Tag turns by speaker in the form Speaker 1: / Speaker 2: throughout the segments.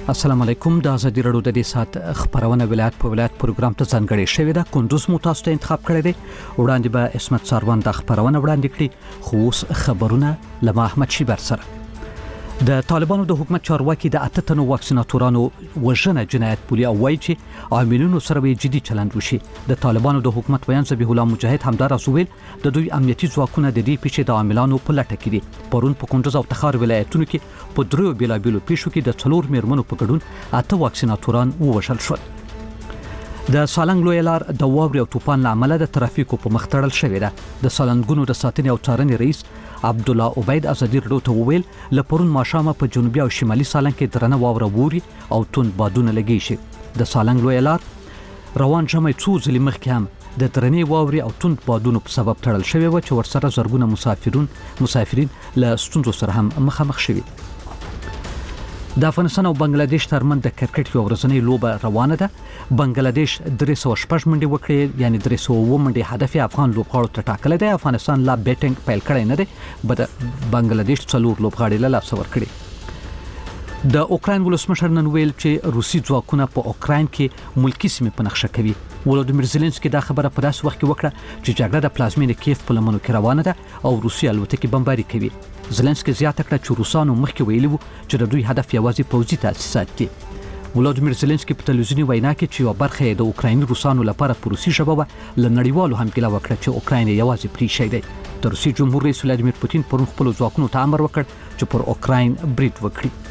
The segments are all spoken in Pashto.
Speaker 1: السلام علیکم. د ازادي رادیو د دې سات خبرونه ولایت په ولایت پروګرام ته ځانګړې شوې ده. کندوز مو تاسو ته انتخاب کړی دی. وړاندې به اسمت ساروان د خبرونه وړاندې کړي. خو اوس خبرونه له احمد شیبر سره. د طالبانو د حکومت چارواکي د 8 تنو واکسیناتورانو وژنه جنایت بولي او وایي چې عاملونو سره به جدي چلند وشي. د طالبانو د حکومت بیان ذبیح الله مجاهد همدار اسویل د دوی امنیتي ځواکونه د دې پیښې د عاملانو په لټه کې دي. پرون په کندوز او تخار ولایتونو کې په دریو بیلابیلو پیښو کې د 4 میرمنو په ګډون 8 واکسیناتوران ووژل شول. د سالنګ لوی لار د واوري او طوفان لامل د ترافیکو په مخ تړل شوې ده. د سالنګونو د ساتنې او څارنې رئیس عبد الله عبید ازادي رادیو ته وویل لپرون ماښام په جنوبي او شمالي سالنګ کې درنه واوره ووري او تون بادونه لګي شي. د سالنګ لوی لار روان جمع څو ځلې مخکې هم د درنې واوري او تون بادونو په سبب تړل شوی و چې ورسره زرګونه مسافرین له ستونزو سره هم مخامخ شوي. د افغانستان او بنگلاديش ترمن د کرکټ یو ورځنی لوبه روانه ده. بنگلاديش 306 منډې وکړې، یعنی 309 منډې هدف افغان لوبغاړو ته ټاکلی دی. افغانستان لا بیټینګ پیل کړی نه دی، بل بنگلاديش 4 لوبغاړي له لاس ورکړي. د اوکراین ولسمشر نن ویل چې روسي ځواکونه په اوکراین کې ملکی سیمې په نقشه کوي. ولودیمیر زيلنسکي دا خبره په داسې وخت کې وکړه چې جګړه د پلازمینې کیف په لمنو کې روانه ده او روسي الوتکې بمباري کوي. زيلنسکي زیاته کړه چې روسانو مخکې ویلي وو چې د دوی هدف یوازې پوځي تاسیسات دي. ولودیمیر زيلنسکي په تلویزیونی وینا کې چې یو برخه یې د اوکرایني روسانو لپاره په روسي ژبه له نړیوالو هم ګیله وکړه چې اوکراین یوازې پرې شي دی. د روسي جمهور رئیس ولادیمیر پوتین پرون خپل ځواکونو ته امر وکړ چې پر اوکراین برید وکړي.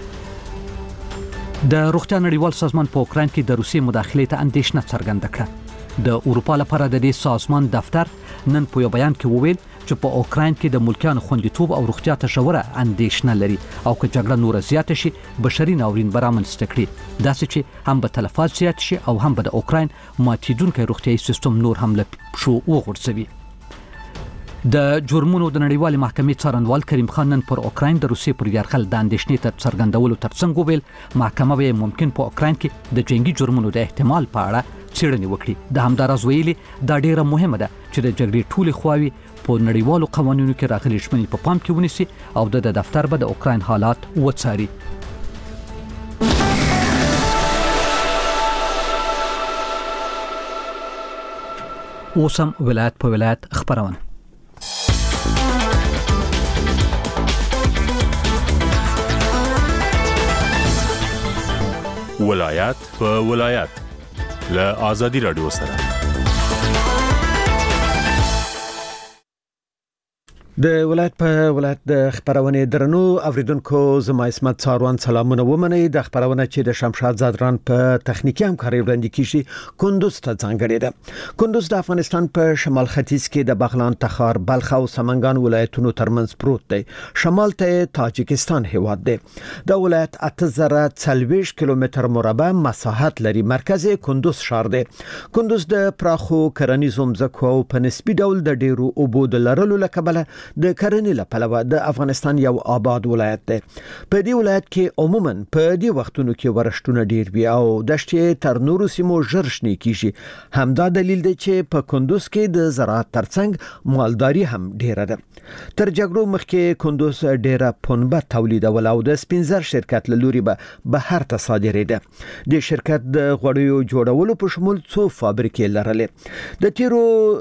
Speaker 1: د روغتیا نړیوال سازمان په اوکراین کې د روسي مداخلې ته اندېښنه څرګنده کړه. د اروپا لپاره د دې سازمان دفتر نن په یو بیان کې وویل چې په اوکراین کې د ملکیانو خوندیتوب او روغتیا ته ژوره اندېښنه لري او که جګړه نور زیاته شي بشري ناورین به رامنځته کړي، داسې چې هم به تلفات زیات شي او هم به د اوکراین ماتیدونکی روغتیايي سیستم نور هم له پښو وغورځوي. د جرمونو د نړیوالې محکمې څارنوال کریم خان نن پر اوکراین د روسیې پر یرغل د اندېښنې تر څرګندولو ترڅنګ وویل محکمه به ممکن په اوکراین کې د جنگي جرمونو د احتمال په اړه څېړنې وکړي. د همداراز ویلي دا ډیره مهمه ده چې د جګړې ټولې خواوې په نړیوالو قوانینو کې راغلي ژمنې په پام کې ونیسي او د دفتر به د اوکراین حالات وڅاري. اوسم ولایت په ولایت خبرونه.
Speaker 2: ولایت په ولایت له ازادي رادیو سره.
Speaker 3: د ولایت په ولایت د خبرونه درنو اوریدونکو زما اسمت ساروان سلامونه ومنئ. د خبرونه چې د شمشاد زادران په تخنیکی همکاري وړاندې کیږي کندوز ته ځانګړې ده. کندوز د افغانستان په شمال ختیځ کې د بغلان، تخار، بلخ او سمنګان ولایتونو ترمنځ پروت دی. شمال ته تاجکستان هیواد دی. د ولایت 8040 کیلومتر مربع مساحت لري. مرکز کندوز ښار دی. کندوز د پراخو کرنیزو ځمکو او په نسبی ډول د ډیرو اوبو د لرلو لپاره د کرنې لپاره د افغانستان یو آباد ولایت دی. په دې ولایت کې عموما په دې وختونو کې ورشتونه ډیر وي او دشتې تر نورو سیمو ژر شنې کیږي. همدا دلیل دی چې په کندوز کې د زراعت ترڅنګ مالداري هم ډیره ده. تر جګړو مخکې کندوز ډیره پنبه تولیدول او د سپینزر شرکت له لوري به بهر ته صادرېده. د شرکت د غوړیو جوړولو په شمول څو فابریکې لرلې. د تیرو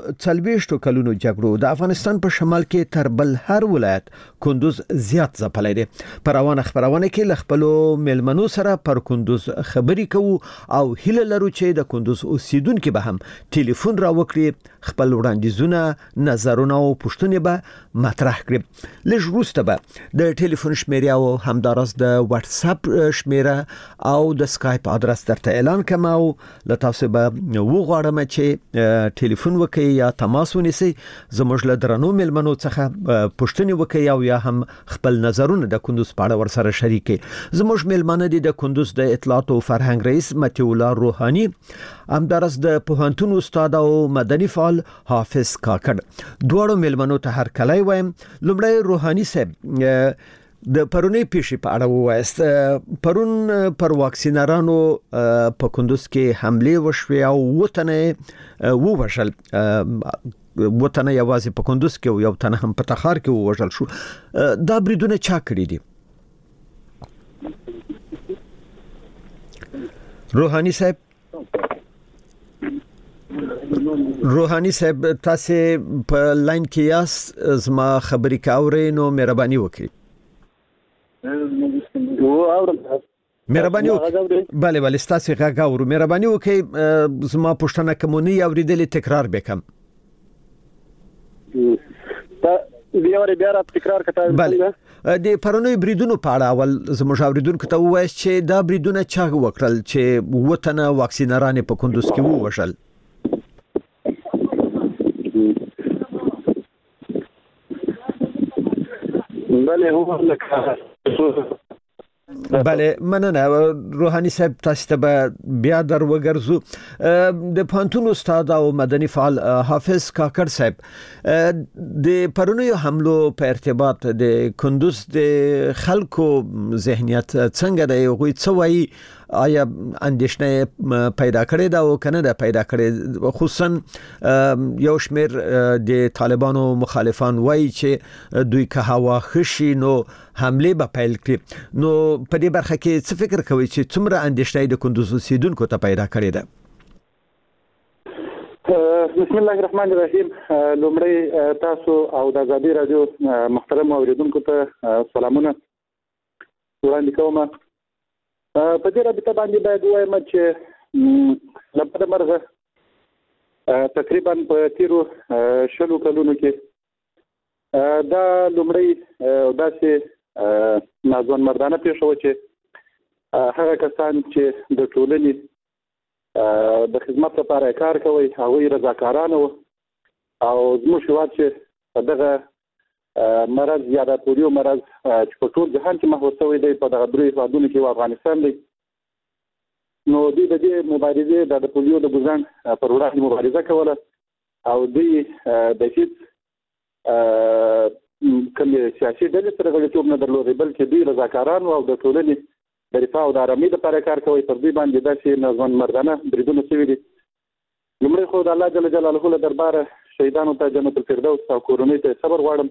Speaker 3: 40 کلونو جګړو د افغانستان په شمال کې تر بل هر ولایت کندوز زیات ځپلی دی. پر روانه خبرونه کې ل خپل ملمنو سره پر کندوز خبري کوو او هیله لرو چې د کندوز اوسیدونکو به هم ټلیفون را وکړي، خپل وړاندیزونه، نظرونه او پوښتنې به مطرح کړي. لږ وروسته به د ټلیفون شمیره او همدارس د واتس اپ شمیره او د سکایپ ادرس درته اعلان کوم او له تاسو به وغواړم چې ټلیفون وکړئ یا تماس ونیسئ، زموږ له درنو ملمنو څخه پوښتنې وکړئ او یا هم خپل نظرونه د کندوز په اړه ورسره شریک کړئ. زموږ ملمنه دي د کندوز د اطلاعات او فرهنګ رئیس متي الله روحاني، همدارس د پوهنتون استاد او مدني فعال حافظ کاکړ. دوړو ملمنو ته هر کله وایم. لومړی روحاني صاحب د پرونی پیښې په اړه وایست. پرون پر واکسینرانو په کندوز کې حمله وشوه او وطن ووژل. وطن یوازې په کندوز کې او یو تنه هم په تخار کې ووژل شو. دا بریدونه چا کړی دي؟ روحاني صاحب تاسو په لاین کې یاست زما خبرې کاورې نو مهرباني وکړئ مهرباني وکړئ بله ستاسو غږ اورو مهرباني وکړئ زما پوښتنه کومونی اوریدلې تکرار وکم
Speaker 4: بیا را تکرار کړه
Speaker 3: د پرونی بریدونو په اړه اول زموږ اوریدونکو ته وایي چې دا بریدونه چا وکړل چې وطن واکسینران په کندوز کې ووشل بله مننه روحاني صاحب تاسو ته بیا در وګرځو د پانتون استاد او مدني فعال حافظ کاکړ صاحب د پرونی حملو په ارتباط د کندوز د خلکو ذهنیت څنګه دی غوي څه وایي آیا اندېښنه پیدا کړې ده او کنه ده پیدا کړې خصوصا یو شمېر د طالبانو مخالفان وایي چې دوی که هوا خشي نو حمله به پیل کړي نو په دې برخه کې څه فکر کوي چې څومره اندېښنه د کندوز اوسیدونکو ته پیدا کړې ده
Speaker 4: بسم الله الرحمن الرحیم لومړی تاسو او د ازادي رادیو محترم اوریدونکو ته سلامونه وړاندې کوم په دې رابطه باندې باید وایم چې لپاره مرغه تقریبا په تیرو شلو کلونو کې دا لومړی داسې ناځوان مردانه پیښه و چې هغه کسان چې د ټولنې د خدمت لپاره کار کوي هغوی رضاکاران وو او زموږ هېواد چې په دغه مرض یا د پولیو مرض چې په ټول جهان کې محوط شوی دی په دغه درې هېوادونو کې افغانستان دی نو دوی د دې مبارزې د پولیو د ګزان پر وړاندې مبارزه کوله او دوی د هیڅ کومې سیاسي ډلې سره غړیتوب نه درلودی بلکې دوی رضاکاران او د ټولنې د رفاه او د آرامۍ لپاره کار کوي پر دوی باندې داسې ناځوان مردانه بریدونه شوي دي لومړی خو د الله جل جلاله له درباره شهیدانو ته جنت الفردوس او کورنۍ ته صبر غواړم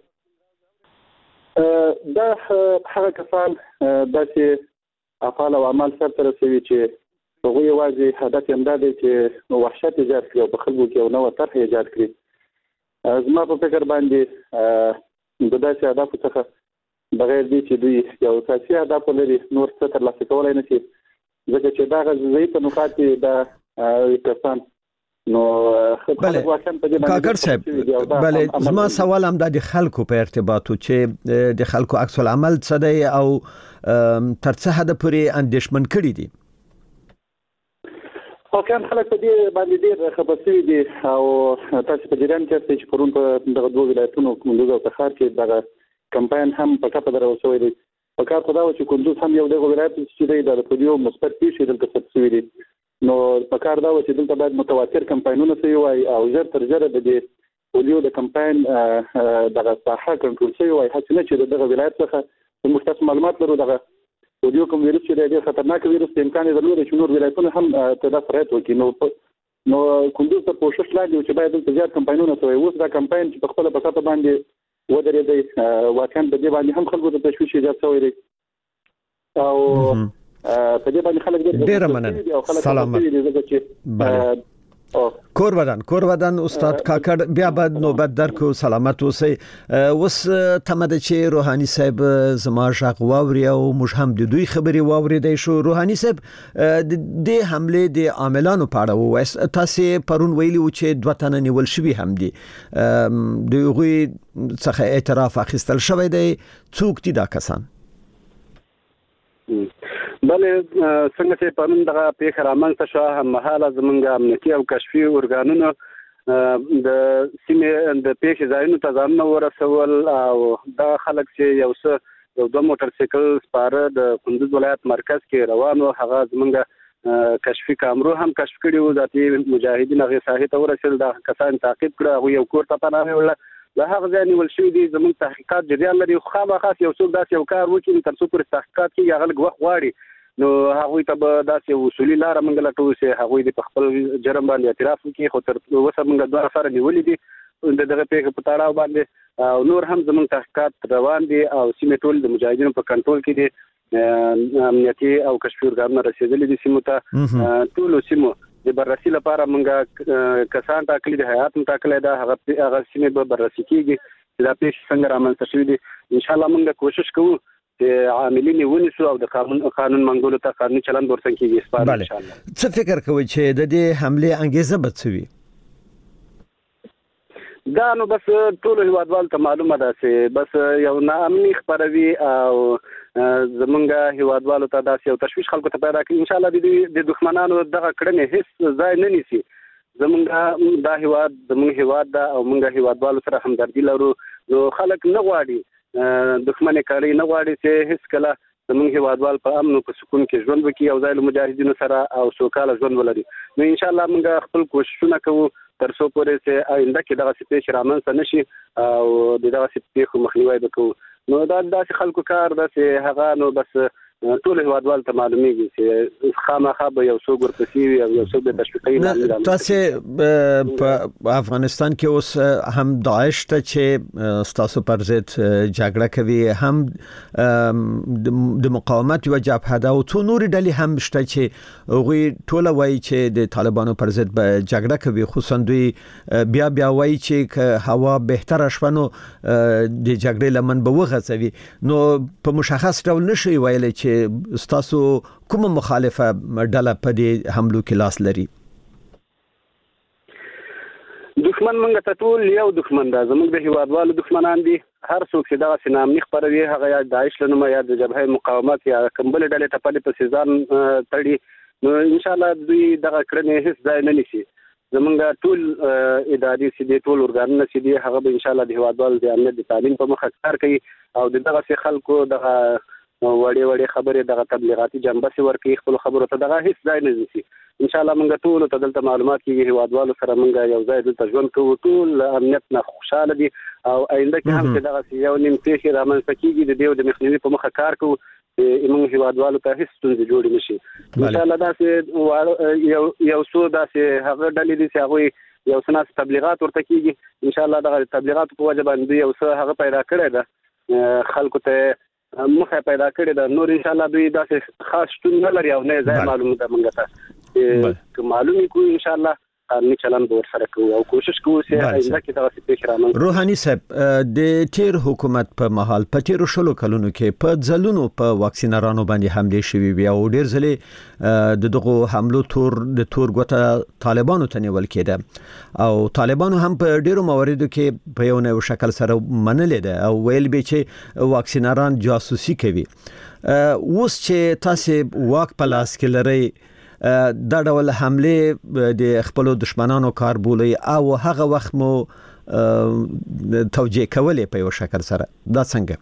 Speaker 4: دا هغه کسان داسې افعال او اعمال سرته رسوي چې هغوی یوازې هدف یې همدا دی چې وحشت ایجاد کړي او په خلکو کې یو نوې طرح ایجاد کړي زما په فکر باندې د داسې اهدافو څخه بغیر دی چې دوی یو اساسي اهداف لري نور څه ترلاسه کولی نه شي ځکه چې دغه ضعیفه نقاط یې د کسان نو
Speaker 3: کاکړ صاحب بله زما سوال هم د خلکو په ارتباطو چې د خلکو عکس العمل څه دی او تر څه حد پورې اندېښمن کړي دي
Speaker 4: خلک په دې باندې ډېر خفه شوي دي او تاسو په جریان کې یاستئ چې پرون په دغه دوه ولایتونو کندوز او تخار کې دغه کمپاین هم په ټپه درول شوی دی په کار خو دا و چې کندوز هم یو دغه ولایت چې دی د پولیو مثبت پیښې دلته ثبت شوي دي نو په کار دا و چې دلته باید متواتر کمپاینونه شوي وای او ژر تر ژره د دې پولیو د کمپاین دغه ساحه کنټرول شوي وای هڅه نه چې دغه ولایت څخه موږ تاسو معلومات لرو دغه پولیو کوم ویروس چې دی خطرناک ویروس د امکان درلود چې نور ولایتونه هم تدافع سرعت وکړي نو کندوز ته کوشش لاندې چې باید دلته زیات کمپاینونه شوي اوس دا کمپاین چې په خپله په سطح باندې ودرېدی واقعا په دې باندې هم خلکو ته تشویش ایجاد شوی دی او په دې باندې خلک
Speaker 3: ډېر مننه سلامت کور ودان استاد کاکړ بیا بعد نوبت درکو سلامت اوسئ وس تمده چې روحاني صاحب زما ژغ واوري او موږ هم د دوی خبري واوریدای شو روحاني صاحب د حمله د عاملانو په اړه وایي تاسو پرون ویلي و چې دوه تنه نیول شوي هم دي دوی څخه اعتراف اخیستل شوی دی څوک دي دا کسان
Speaker 4: بله څنګه چې پرون دغه پیښه رامنځته شوه هممهاله زموږ امنیتي او کشفي ارګانونو د سیمې د پیښې ځایونو ته ځانونه ورسول او دا خلک چې یو دوه موټر سایکل سپاره د کندوز ولایت مرکز کې روان و هغه زموږ کشفي کامرو هم کشف کړي وو ذاتي مجاهدین هغې ساحې ته ورسېدل دا کسان تعقیب کړه هغوی یو کور ته پناه یوړله له هغه ځای نیول شوي دي زموږ تحقیقات جریان لري خو خامخا یو څوک داسې یو کار وکړي تر څو پورې تحقیقات کېږي هغه لږ وخت غواړي نو هغوی ته به داسې اصولي لاره موږ لټوو چې هغوی د په خپل جرم باندې اعتراف وکړي خو تر اوسه موږ دوه نفره نیولي دي د دغه پیښې په تړاو باندې او نور هم زموږ تحقیقات روان دي او سیمې ټول د مجاهدینو په کنټرول کې دي
Speaker 5: امنیتي او کشفي ارګانونه رسیدلي دي سیمو ته ټول سیمو د بررسي لپاره موږ کسان ټاکلي د هیئات متکلې ده هغه سیمه به بررسي کیږي چې دا پیښه څنګه رامنځته شوې دي. ان شاء الله موږ کوشش کوو چې عاملین ونیسو او د قانون منګولو ته قانوني چلند ورسره کیږي سپارښتنه ان شاء الله.
Speaker 3: څه فکر کوئ چې د دې حمله انګیزه به څه وي؟
Speaker 5: دا نو بس ټول هیوادوال ته معلومه ده چې بس یو ناامني خبروي او زمونږ هیوادوالو ته داسې یو تشویش خلکو ته پیدا کوي. ان شاء الله د دښمنانو دغه کړنې هیڅ ځای نه نیسي. زمونږ دا هیواد زمونږ هیواد ده او موږ هیوادوالو سره همدردي لرو. نو خلک نه غواړي دښمنۍ کړي، نه غواړي چې هیڅ کله زمونږ هیوادوال په امن او په سکون کې ژوند وکړي او ځای له مجاهدینو سره او سوکاله ژوند ولري. نو ان شاء الله موږ خپل کوششونه کوو تر څو پورې چې آینده کې دغه پیښې رامنځته نشي او دغه پیښو مخنیوي وکړو. نو دا داسې خلکو کار ده چې هغه نو بس ټول هیوادوال ته معلومیږي چې خامخا به یو څو ورپسې وي او یو څو به تشویقي.
Speaker 3: تاسو په افغانستان کې اوس هم داعش ته چې تاسو پر ضد جګړه کوي، هم د مقاومت او جبهه ده او څو نور ډلې هم شته چې هغوی ټول وایي چې د طالبانو پر ضد جګړه کوي. خصوصا دوی بیا وایي چې هوا بهتره شونه د جګړې لمن به وغځوي. نو په مشخص ډول نشي ویلای چې ستاسو کومه مخالفه ډله په دې حملو کې لاس لري؟
Speaker 5: دښمن موږ ته ټول یو دښمن ده، زموږ د هیوادوالو دښمنان دي. هر څوک چې دغه نامني خبروي هغه یا داعش لنومه یا د جبهه مقاومت یا کمبل ډلې ته په سيزان تړي. نو ان شاء الله دوی دغه کړنې هیڅ ځای نه نیسي. زمونږ ټول اداري سي ټول ارګانونه سي هغه به ان شاء الله د هیوادوالو د امنیت د تعلیم په مخ کار کوي او دغه خلکو دغه وړي خبرې دغه تبلیغاتي جنبه سي ورکړي خپل خبرو ته دغه هیڅ ځای نه نیسي. ان شاء الله موږ ټول ته دلته معلومات کیږي هیوادوالو سره موږ یو ځای دلته ژوند کوو، ټول امنیت نه خوشاله دي او آینده کې هم چې دغه یو نیم پیښې رامنځته کیږي د دې د مخنیوي په مخه کار کوو چې موږ هیوادوالو ته هیڅ ستونزې جوړې نشي. ان شاء الله داسې یو څو داسې هغه ډلې دي چې هغه یو څه تبلیغات ورته کیږي. ان شاء الله دغه تبلیغات په وجه باندې یو څه هغه پیدا کړی ده خلکو ته مخه پیدا کړی ده. نور ان شاء الله دوی داسې خاص شتون نه لري او نه ځای معلومه ده موږ ته چې معلومي کوو. ان شاء الله قانوني چلند ورسره کوو او کوشش کوو چې آینده کې دغه پیښې رامنځته.
Speaker 3: روحاني صاحب د تیر حکومت په مهال په تیر شلو کلونو کې په ځلونو په واکسینرانو باندې حمله شوې وي او ډیر ځلې دغه حملو د تور ګوته طالبانو ته نیول کېده او طالبانو هم په ډیرو مواردو کې په یو نوې شکل سره منلې ده او ویل به چې واکسینران جاسوسي کوي. اوس چې تاسو واک په لاس کې لرئ دا ډول حمله د خپل دشمنانو کار بولي او هغه وخت مو توجیه کولې په یو شکل سره دا څنګه؟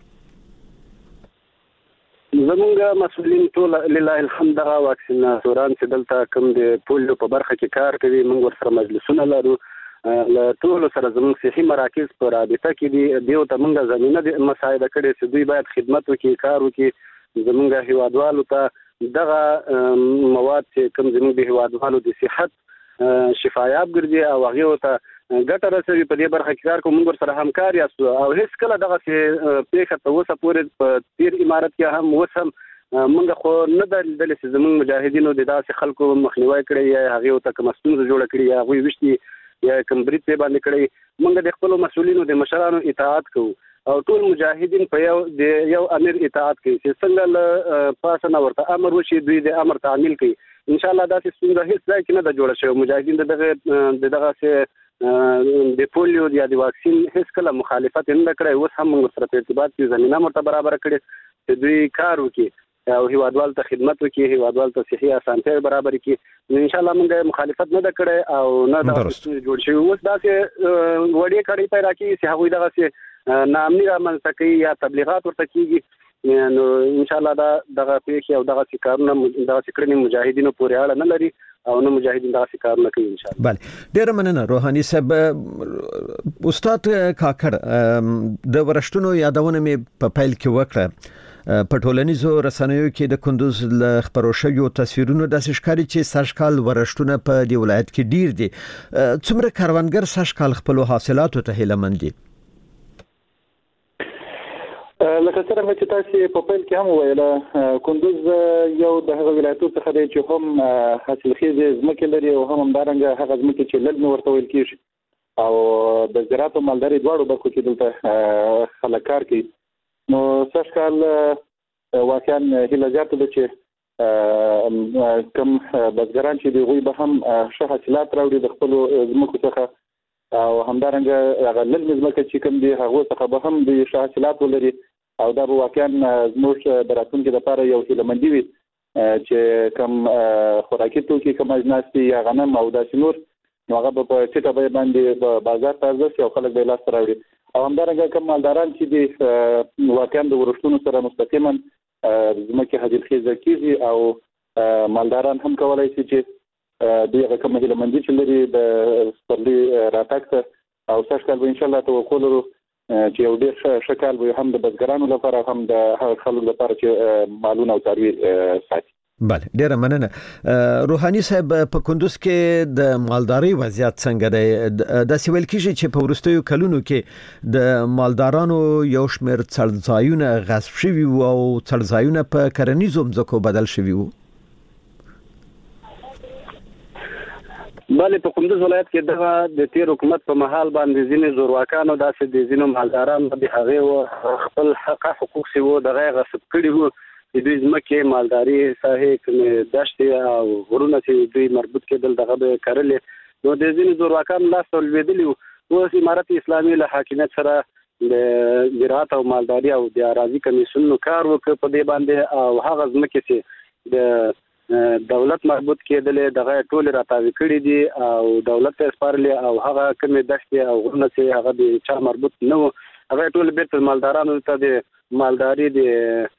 Speaker 5: زمونږ مسؤلین ټول لله الحمد هغه واکسیناتوران چې دلته کوم د پولیو په برخه کې کار کوي موږ ورسره مجلسونه لرو له ټول سره زموږ صحي مراکز په رابطه کې دي دیو ته موږ زمينه د مساعده کړي چې دوی باید خدمت وکړي کار وکړي زموږ هیوادوالو ته دغه مواد چې کوم زموږ د هیوادوالو د صحت شفایاب ګرځي او هغه ته ګټه رسوي په دې برخه کې کار کوم موږ سره همکار یاستو او هیڅ کله دغه پیښه ته وسه پورې په تیر امارت کې هم وسم موږ خو نه دل چې زموږ مجاهدینو د داسې خلکو مخنیوي کړی یا هغه ته کوم ستونزه جوړه کړی یا غوي وشتي یا کوم بریټ په باندې کړی موږ د خپل مسؤلینو د مشرانو اطاعت کوو او ټول مجاهدین په یو امر اطاعت کوي چې څنګه پاسنه ورته امر وشي دوی د امر تعمیل کوي. ان شاء الله دا څنګه هیڅ ځای کې نه د جوړ شوی مجاهدین دغه د پولیو یا د واکسین هیڅ کله مخالفت نه کړی. اوس هم موږ سره په ارتباط کې زمينه مرته برابر کړي چې دوی کار وکړي او هیوادوال ته خدمت وکړي هیوادوال ته صحي اسانتیا برابر کړي. ان شاء الله موږ مخالفت نه کړی او نه دا جوړ شوی. اوس دا چې وړي کړي پیدا کړي چې هغه دغه نامني رامنځته کوي یا تبلیغات ورته کیږي. نو ان شاء الله دغه پیښه او دغه کارونه دغه کړنې مجاهدینو پورې اړه نه لري او نو مجاهدین دغه کارونه کوي ان شاء الله.
Speaker 3: بله ډیر مننه روحاني صاحب. استاد کاکړ د ورشتونو یادونه مې په پیل کې وکړه په ټولنیزو رسنیو کې د کندوز ل خبرو شویو تصویرونو د سشکاري چې سشکال ورشتونه په دی ولایت کې ډیر دي. څومره کاروانګر سشکال خپل حاصلاتو ته هیله مند دي؟
Speaker 4: لکه څنګه چې تاسو په پیل کې هم ویل کندوز یو د هغو ولایتونو څخه دی چې هم حاصلخیزه ځمکې لري او هم همدارنګه هغه ځمکې چې لږ ورته ویل کېږي او د زراعت او مالدارۍ دواړو برخو کې دلته خلک کار کوي. نو سږ کال واقعا هیله زیاته ده چې کوم بزګران چې دوی به هم ښه حاصلات راوړي د خپل ځمکو څخه او همدارنګه هغه لږ ځمکه چې کوم دي هغه څخه به هم د ښه حاصلات ولري او دا به واقعا زموږ د راتلونکي لپاره یو هیلهمندي وي چې کوم خوراکي توکي کوم اجناس دي یا غنم او داسې نور نو هغه په ټیټه بیه باندې په بازار ته ارزښت او خلک به لاس راوړي او همدارنګه کوم مالداران چې دي واقعا د ورښتونو سره مستقیما ځمکې حاصلخیزه کیږي او مالداران هم کولای شي چې دوی هغه کومه هیلهمندي چې لري د سپرلي راتګ ته او سږ کال به انشاءالله توقع لرو چې یو ډېر ښه کال به هم د بزګرانو لپاره هم د هغه خلکو لپاره چې مالونه او څاروي ساتي.
Speaker 3: بله ډیره مننه. روحاني صاحب په کندوز کې د مالدارۍ وضعیت څنګه دی؟ د سویل کېږي چې په وروستیو کلونو کې د مالدارانو یو شمېر څړځایونه غصب شوي او څړځایونه په کرنیزو ځمکو بدل شوي وو.
Speaker 5: بله په کندوز ولایت کې دغه د تیر حکومت په محل باندې ځینې زورواکانو داسې د ځینو مالدارانو د هغې خپل حقوق چې وو دغه غصب کړي وو د دوی ځمکې مالداري ساحې کومې دښتې او غرونه چې دوی مربوط کېدل دغه به کرلې نو د ځینې زورواکانو لاس ته لوېدلي وو. اوس امارت اسلامي له حاکمیت سره د زراعت او مالداري او د اراضي کمیسیونونو کار وکړ په دې باندې او هغه ځمکې چې د دولت مربوط کېدلې دغه ټول راتاوي کړي دي او دولت ته سپارلې او هغه کومې دښتې او غرونه چې هغه د چا مربوط نه وو هغه ټول بیرته مالدارانو ته د مالداري د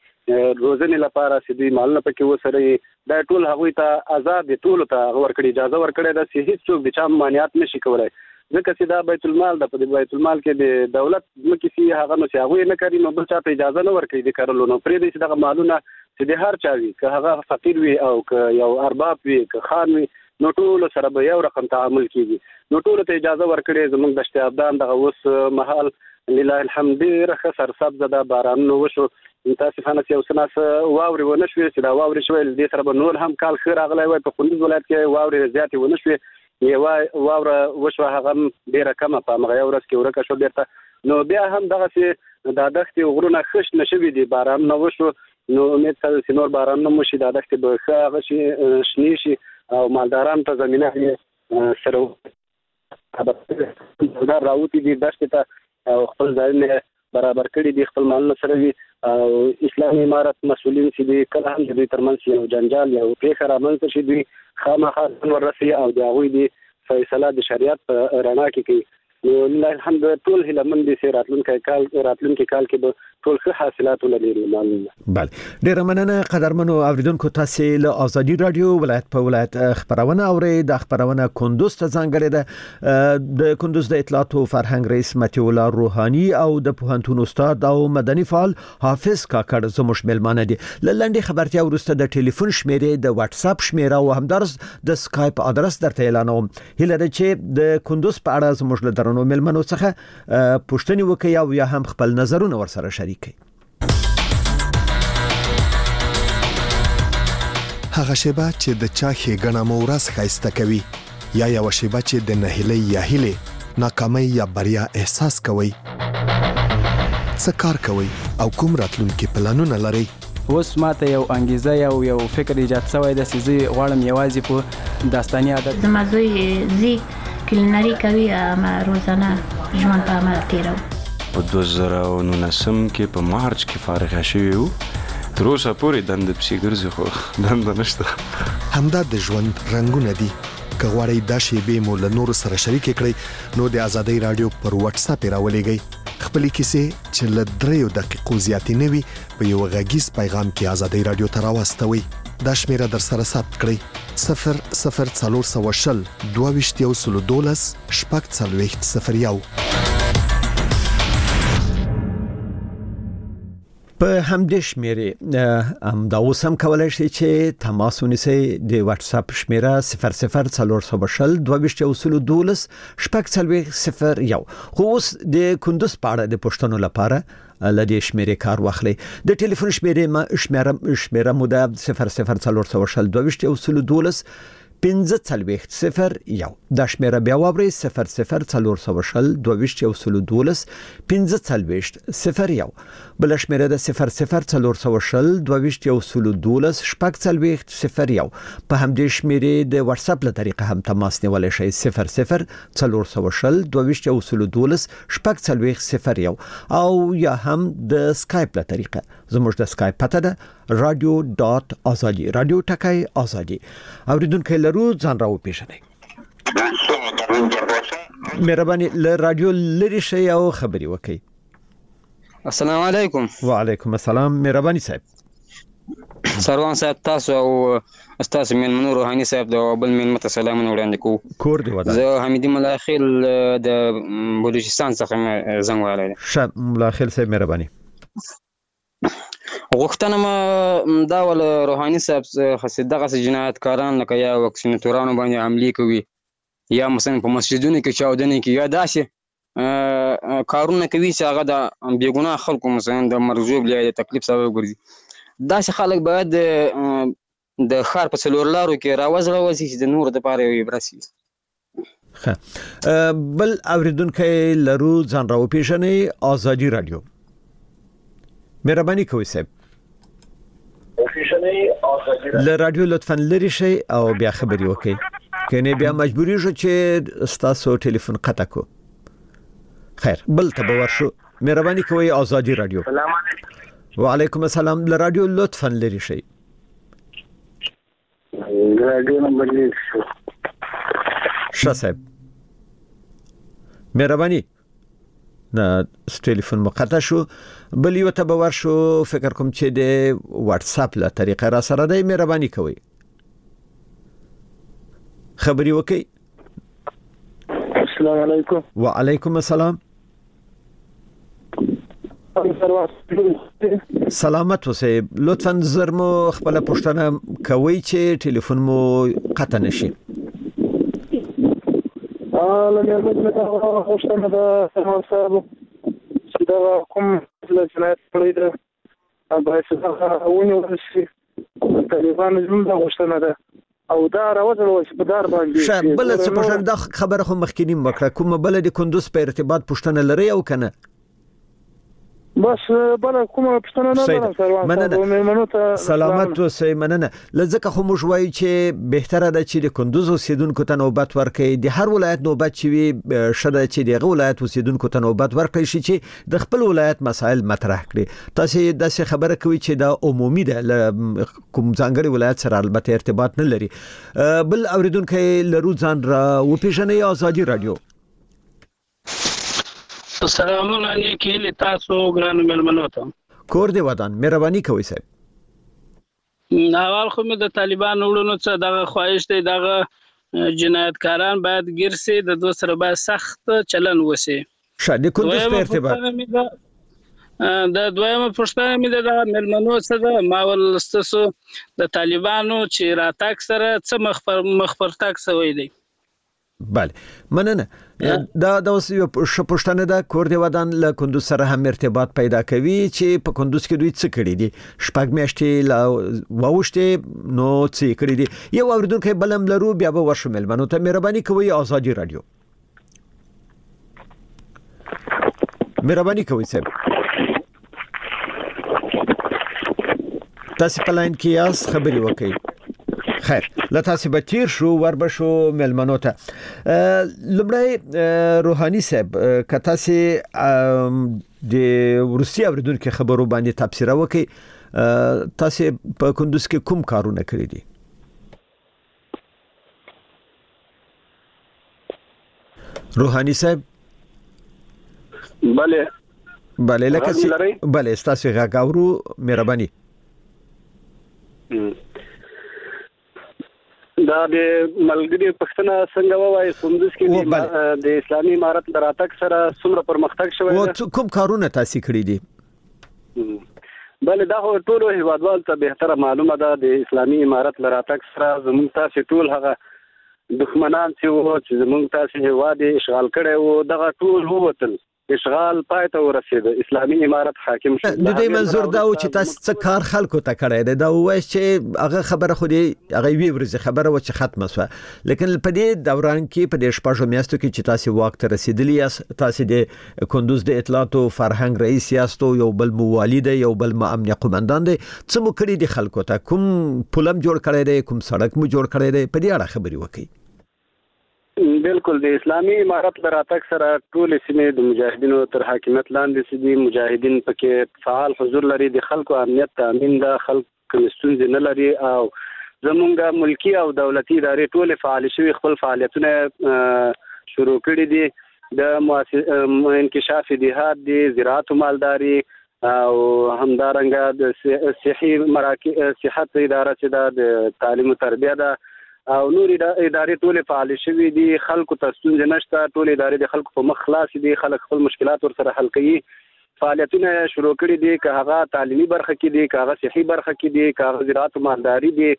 Speaker 5: روزنې لپاره چې دوی مالونه پکې وسري دا ټول هغوی ته آزاد ټول ته ورکړي اجازه ورکړي دا چې هیڅوک د چا مانعات نشي کولای ځکه چې دا بیت المال د په بیت المال کې د دولت ځمکې چې هغه نو چې هغوی نه کوي نو بل چا ته اجازه نه ورکړي د کرلو نو پرې چې دغه مالونه چې د هر چا وي که هغه فقیر وي او که یو ارباب وي که خان وي نو ټول سره به یو رقم تعامل کیږي نو ټول ته اجازه ورکړي. زموږ د اشتیابدان دغه اوس محل لله الحمد ډېره ښه سرسبزه ده بارانونه وشو متاسفانه چې یو څه ناڅه واورې ونه شوې چې دا واورې شوې دې سره به نور هم کال ښه راغلی وای. په کندوز ولایت کې واورې زیاتې ونه شوې یوه واوره وشوه هغه ډېره کمه په همغه یو ورځ کې ورکه شوه بېرته نو بیا هم دغسې دا دښتې غرونه خشت نه شوي دي بارانونه وشو نو امید سره چې نور بارانونه وشي دا دښتې به ښه هغه شي شنې شي او مالدارانو ته زمینه یې سره راوتي دي دښتې ته او خپل ځایونه برابر کړي دي خپل مالونه سره وي او اسلامي امارت مسؤلین چې دوی کله هم د دوی ترمنځ یو جنجال یو پیښه رامنځته شي دوی خامخا ورسي او د هغوی د فیصله د شریعت په رڼا کې کوي. نو لله الحمد ټول هیلهمند دي چې راتلونکي کال کې به ټول ښه حاصلات ولري.
Speaker 3: بله ډیره مننه قدرمنو اوریدونکو تاسو له ازادي رادیو ولایت په ولایت خبرونه اورئ. د خبرونه کندوز ته ځانګړې ده. د کندوز د اطلاعات او فرهنګ رئیس متي الله روحاني او د پوهنتون استاد او مدني فعال حافظ کاکړ زموږ ملمانه دي. لنډي خبرتیا ورسته د ټلیفون شمیرې د واتس اپ شمیره او همدارس د سکایپ ادرس درته اعلانوم. هیله ده چې د کندوز په اړه زموږ له نو ملمنو څخه پوښتنه وکړي او یا هم خپل نظرونه ورسره شریک کړي.
Speaker 6: هغه شیبه چې د چا ښېګڼه مو ورځ ښایسته کوي یا یوه شیبه چې د نهیلۍ یا هیلې ناکامۍ یا بریا احساس کوئ څه کار کوئ او کوم راتلونکي پلانونه لرئ؟
Speaker 7: اوس ماته یو انګیزه یو فکر ایجاد شوی ده چې زه غواړم یوازې په داستاني عادت
Speaker 8: زما زوی کلینري کوي اما روزانه ژوند په عمل تیرو.
Speaker 9: په 2019 کې په مارچ کې فارغ شوی وو تر اوسه پورې دنده پسې ګرځي خو دنده نشته.
Speaker 6: همدا د ژوند رنګونه دي. که غواړئ دا شیبې مو له نورو سره شریکې کړئ نو د ازادۍ رادیو پر واتس اپ راولېږئ. خپلې کیسې چې له 3 دقیقو زیاتې نه وي په یو غږیز پیغام کې ازادۍ رادیو ته راواستوئ. دا شمیره در سره ثبت کړئ 00420 2212 شپږ 4001.
Speaker 3: په همدې شمیرې دا اوس هم کولای شي چې تماس ونیسئ د واتس اپ شمیره 00420 22 شپږ څلوېښت 01 خو اوس د کندوز په اړه د پوښتنو لپاره لدې شمیرې کار واخلئ د ټلیفون شمیره مو د 00420 22 1501 دا شمیره بیا واورئ 00420 22 1501 بل شمیره د 00420 22 شپږ څلوېښت 01 په همدې شمیرې د واتس اپ له طریقه هم تماس نیولی شئ 00420 22 شپږ څلوېښت 01 او یا هم د سکایپ له طریقه زموږ د سکایپ پته ده radio.azadi رادیو ټکای ازادي اوریدونکو لرو ځان راو پیژنئ مهرباني له رادیو لری شي او خبري وکي
Speaker 10: السلام علیکم
Speaker 3: وعلیکم السلام مهرباني صاحب
Speaker 10: سروان صاحب تاسو او استاد ملمنو روحاني صاحب د بل ملمت سلام وړاندې کو
Speaker 3: کور دی ودا
Speaker 10: زه حمیدی ملاخیل د بلوچستان څخه زنګ وایلی
Speaker 3: شه ملاخیل صاحب مهرباني
Speaker 10: غوښتنه ما دا ول روحاني صاحب دغه جنایتکاران لکه یا وکسینټورانو باندې عملی کوي یا مثلا په مسجدونو کې چاودنې کوي یا داسې کارونه کوي چې هغه د بیګناه خلکو مثلا د مرزوب یا د تکلیف سبب ګرځي داسې خلک باید د ښار په څلور لارو کې راوځي چې د نور د پاره یو برسي
Speaker 3: بل اوریدونکو لرو ځان راو پیژنئ ازادي رادیو مهرباني کوئ صاحب له رادیو لطفاً لری شئ او بیا خبري وکړئ کنه بیا مجبوری شو چې تاسو ټلیفون قطع کو خیر بل ته باور شو مهرباني کوئ ازادي رادیو
Speaker 11: سلام علیکم
Speaker 3: وعلیکم السلام له رادیو لطفاً لری شئ
Speaker 11: رادیو نمبر شو
Speaker 3: صاحب مهرباني نه ټلیفون مقطع شو بل یو ته باور شو فکر کوم چې د واتس اپ له طریقه را سره دی مهرباني کوئ خبري وکي
Speaker 11: السلام علیکم
Speaker 3: وعلیکم السلام سلامت اوسئ لطفاً زر مو خپل پوښتنه کوئ چې ټلیفون مو قطع نشي
Speaker 11: لکه مې خوشتنه ده سلام صاحب چې دا کوم جنایت کړی ده باید څنګه ونیول شي طالبان زموږ د خوشتنه ده او دا راوځل چې په دار باندې
Speaker 3: بل څه پوښتنه د خبره خو مخکینی وکړه کوم بل د کندوز په ارتباط پوښتنه لري او کنه
Speaker 11: بس بل کومه پښتنه نه لرم سروان
Speaker 3: سلامت اوسئ مننه لزکه خو موږ وایو چې بهتره ده چې د کندوز اوسیدونکو ته نوبت ورکړي د هر ولایت نوبت چې وي شته چې دغه ولایت اوسیدونکو ته نوبت ورکړي شي چې د خپل ولایت مسائل مطرح کړي تاسو د خبره کوي چې دا عمومي ده کوم ځانګړي ولایت سره البته ارتباط نه لري بل اوریدونکو لرو ځان را وپیژنئ ازادي رادیو
Speaker 12: السلام علیکم تاسو ګرانو ملمنو ته
Speaker 3: کور دی ودان مهرباني کوئ صاحب
Speaker 12: اول خو مې د طالبان وړونو څخه دغه خواهش دی دغه جنایتکاران باید ګرسي د دوه سره باید سخت چلن وسی
Speaker 3: شاده کندوز په ارتباط
Speaker 12: د دویمه پوښتنه مې د ملمنو څخه ما ولستسو د طالبانو چې راتګ سره څه مخبرتاک سوی دی
Speaker 3: بله مننه دا اوس یو پوښتنه ده کور دی ودان له کندوز سره هم ارتباط پیدا کوي چې په کندوز کې دوی څه کړی دي شپږ میاشتې لا واوښتې نو څه کړی دي یو اوریدونکو بلم لرو بیا به ورشو ملمنو ته مهرباني کوئ ازادي رادیو مهرباني کوئ صاحب تاسو په لاین کې یاس خبري وکړئ خیر لتاسو به تیر شو وربه شو ملمنو ته لمړی روحاني صاحب کته سي د روسي اوریدونکو خبرو باندې تفسیر وکړي تاسو په کندوز کې کوم کارونه کړی دي روحاني صاحب بله لکه سي بله تاسو غاورو مهرباني
Speaker 5: دا د ملګری پښتنه څنګه وایي کندوز کې د اسلامي امارت دراتک سره څومره پرمختګ شوی
Speaker 3: او کوم کارونه تاسو کړی دي
Speaker 5: بل دا ټول هیوادوال ته به معلومه ده د اسلامي امارت لراتک سره زموږ تاسو ټول هغه دښمنان چې زموږ تاسو هیواد اشغال کړي وو دغه ټول ووتل اشغال پای ته ورسید اسلامي امارت حاکم شو
Speaker 3: د دې منظور دا و چې تاسو څه کار خلکو ته کړی دی دا وایي چې هغه خبره خو دې هغه وی ورځ خبره و چې ختمه شوه لیکن په دې دوران کې په دې شپږو میاشتو کې چې تاسو واک ته رسیدلی یاست تاسو د کندوز د اطلاعات او فرهنګ رئیس یاست یو بل موالي دی یو بل امنیه قومندان دی څه مو کړی دي خلکو ته کوم پلم جوړ کړی دی کوم سړک مو جوړ کړی دی په دې اړه خبرې وکړئ
Speaker 5: بالکل د اسلامي امارت لراتک سره ټول سیمې د مجاهدینو تر حاکمیت لاندې دي مجاهدین پکې فعال حضور لري د خلکو امنیت تامین د خلک ستونزې نه لري او زمونږ ملکی او دولتي ادارې ټول فعال شوي خپل فعالیتونه شروع کړي دي د انکشاف دیهات دي زراعت او مالداري او همدارنګه د صحي مراکز صحت اداره چې د تعلیم او تربیه ده او نور ادارې ټول فعال شوي دي خلکو ته ستونزې نشته ټول ادارې د خلکو په مخ خلاص دي خلک خپل مشکلات ورسره حل کوي فعالیتونه شروع کړي دي که هغه تعلیمي برخه کې دي که هغه صحي برخه کې دي که هغه زراعت او مالداري دي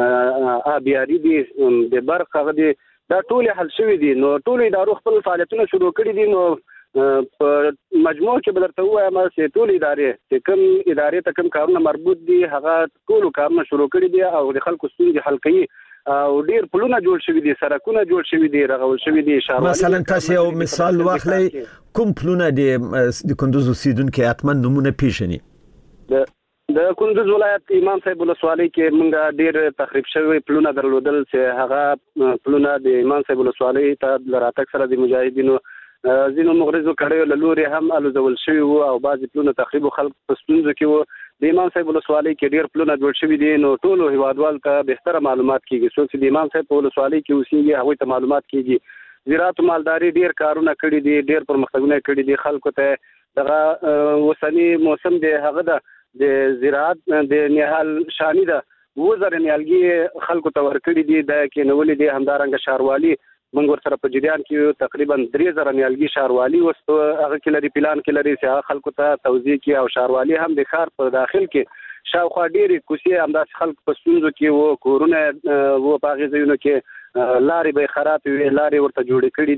Speaker 5: آبیاري دي د برخه دي دا ټول حل شوي دي نو ټول ادارو خپل فعالیتونه شروع کړي دي نو په مجموع کې بدرته وایم چې ټول ادارې چې کوم ادارې ته کوم کارونه مربوط دي هغه ټول کارونه شروع کړي دي او د خلکو ستونزې حل کوي او ډیر پلونه جوړ شوي دي سړکونه جوړ شوي دي رغول شوي دي
Speaker 3: مثلا تاسو یو مثال واخلئ کوم پلونه د کندوز اوسیدونکو اتمن نمونه پیژني
Speaker 5: د کندوز ولایت امام صاحب ولسوالۍ کې موږ ډیر تخریب شوی پلونه درلودل چې هغه پلونه د امام صاحب ولسوالۍ ته لراتک سره د مجاهدینو زینو مغرضو کړیو لوري هم الوزول شوی وو او بعضی پلونه تخریب خلک په ستونزو کې وو د امام صاحب ولسوالۍ کې ډیر پلونه جوړ شوي دي نو ټول هیوادوال ته بهتره معلومات کیږي څوک چې د امام صاحب ولسوالۍ کې اوسېږي هغه ته معلومات کیږي زراعت او مالداري ډیر کارونه کړي دي ډیر پرمختګونه کړي دي خلکو ته دغه وسنی موسم دی هغه د زراعت د نهال شانی ده وزر نیالګي خلکو ته ورکړي دي د کېنولې دي همدارنګه شاروالي موږ ورسره په جریان کې تقریبا 3000 نیالګي شاروالي وسو هغه کې لري پلان کې لري چې خلکو ته توزیع کی او شاروالي هم د ښار په داخل کې شاوخوا ډېری کوڅې همداسې خلک په ستونزو کې وو کورونه وو په هغې ځایونو کې لارې به خراب وي لارې ورته جوړې کړي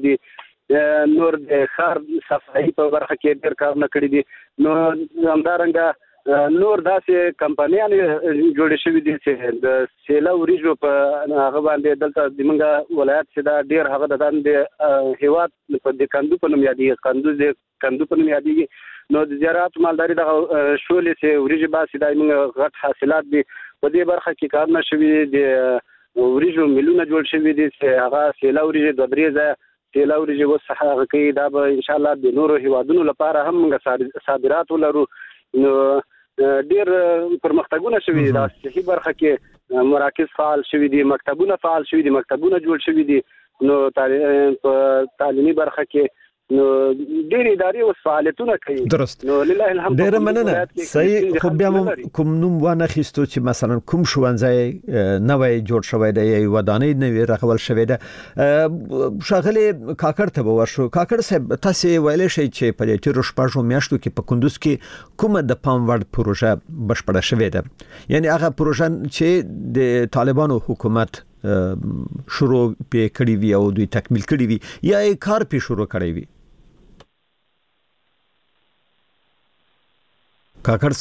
Speaker 5: دي نور د ښار صفایي په برخه کې ډېر کارونه کړي دي نو همدارنګه نور داسې کمپنیان جوړې شوي دي چې د سیله وریجو په هغه باندې دلته زموږ ولایت چې دا ډېر هغه د هیواد په د کندو په نوم یادېږي کندو په نوم یادېږي نو د زراعت مالداري دغه شولې چې وریجې باسي دا موږ غټ حاصلات دي په دې برخه کې کارونه شوي د وریجو میلونه جوړ شوي دي چې هغه سیله وریجې 2-3 ځایه سیله وریجې اوس هغه کوي دا به انشاءالله د نورو هیوادونو لپاره هم موږ صادرات ولرو نو ډیر پرمختګونه شوي دي د صحي برخه کې مراکز فعال شوي دي مکتبونه فعال شوي دي مکتبونه جوړ شوي دي نو تعلیمي برخه کې نو ډیر ادارې او فعالیتونه کوي
Speaker 3: درست
Speaker 5: نو لله الحمد
Speaker 3: ډیر مننه صحیح خو بیا کوم نوم ونه خستو چې مثلا کوم ښوونځی نوې جوړ شوی دی یا ودانۍ نوې رغول شوی ده شاغلي کاکړ ته ورشو کاکړ صاحب تاسو ویل شئ چې په دې تیر شپږو میاشتو کې په کندوز کې کومه د پام وړ پروژه بشپړه شوې ده یعنی هغه پروژه چې د طالبانو حکومت شروع په کړی وی او دوی تکمیل کړی وی یا کار په شروع کړی وی کاکړ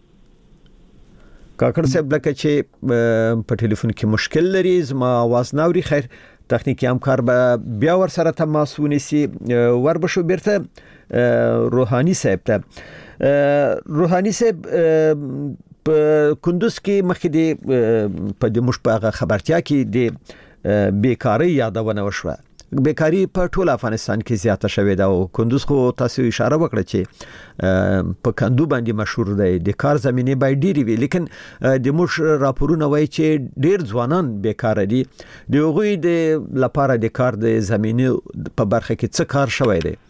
Speaker 3: صاحب لکه چې په ټلیفون کې مشکل لري زما आवाज ناوري خیر تخنیکی همکار به بیا ور سره تماس ونیسي ور بشو بیرته روحانی صاحب ته روحانی صاحب په کندوز کې مخکې د په د مشبغه خبرتیا کې د بیکاری یادونه وشوه بیکاری په ټول افغانستان کې زیاته شوې ده او کندوز خو تاسو اشاره وکړه چې په کندو باندې مشهور دی د کار زمينه بای ډیری وی لیکن د مش راپورونه وایي چې ډیر ځوانان بیکار دي د هغوی د لپاره د کار د زمينه په برخه کې څه کار شوی دی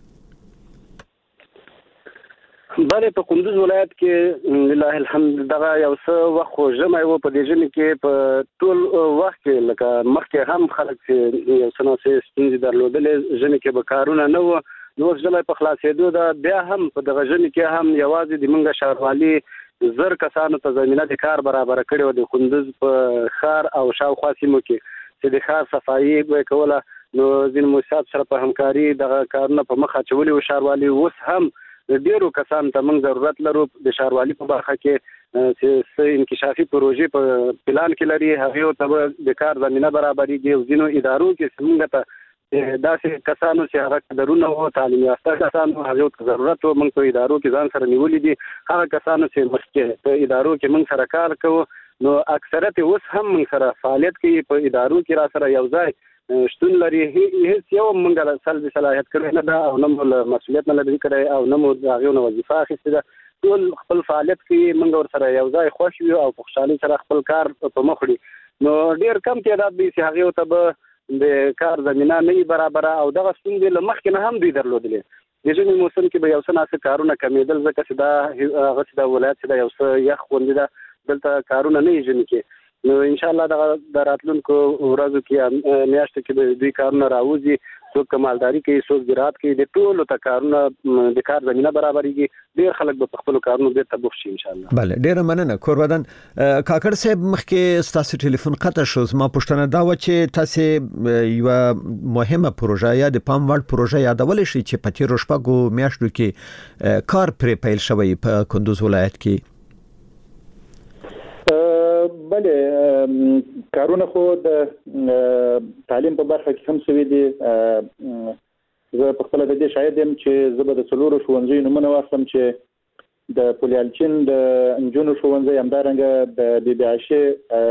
Speaker 5: بله په کندوز ولایت کې لله الحمد دغه یو څه وخت خو ژمی و په دې ژمي کې په ټول وخت کې لکه مخکې هم خلک چې یو څه ناسې ستونزې درلودلې ژمي کې به کارونه نه وو نو اوس ژمی په خلاصېدو ده بیا هم په دغه ژمي کې هم یوازې د موږ ښاروالي زر کسانو ته زمينه د کار برابر کړي و د کندوز په خار او شاوخوا سیمو کې چې د خار صفایي وکوله نو ځین موسسات سره په همکاري دغه کارونه په مخ اچولي و ښاروالي اوس هم ډیرو کسانو ته موږ ضرورت لرو د ښاروالي په برخه کې چې انکشافي پروژې په پلان کې لري هغه ته د کار زمينه برابرېږي او ځینو ادارو کې څنګه ته داسې کسانو چې هغه درونه او تعلیم یافته کسانو هغه ته ضرورت و موږ په ادارو کې ځان سره نیولې دي هغه کسانو چې مخکې په ادارو کې موږ سره کار کوو نو اکثریت اوس هم موږ سره فعالیت کوي په ادارو کې را سره یو ځای شتون لري هیڅ یو موږ له سلبي صلاحیت کړی نه ده او نه مو مسؤلیت نه لري کړی او نه مو هغه نو وظیفه اخیستې ده ټول خپل فعالیت کوي موږ ور سره یو ځای خوش یو او په خوشحالي سره خپل کار په مخ وړي نو ډیر کم تعداد دي چې هغه ته به د کار زمينه نه برابر او دغه ستونزې له مخکې نه هم دوی درلودلې د ژمي موسم کې به یو څه ناسه کارونه کمیدل ځکه چې دا هغه د ولایت چې یو څه یخ غونډه ده دلته کارونه نه یې کې نو ان شاء الله د راتلونکو ورځو کې میاشتو کې دوی کارونه راوځي څوک کمالداري کوي څوک زراعت کوي د ټولو ته کارونه د کار زمينه برابرېږي ډېر خلک به خپل کارونه بیرته بوخشي ان شاء الله.
Speaker 3: بله ډېر مننه کوربدن کاکړ صاحب مخکې ستاسو ټلیفون قطع شو ما پوښتنه دا و چې تاسو یو مهمه پروژه یا د پام وړ پروژه یادول شي چې په تیر شپږو میاشتو کې کار پرې پیل شوی په کندوز ولایت کې.
Speaker 13: بله کارونه خو د تعلیم په برخه کې هم شوي دي زه په خپل د دې شاهد یم چې زه به د څلورو ښوونځیو نومونه واخلم چې د پولیالچین د انجونو ښوونځی همدارنګه د بي بي عاشې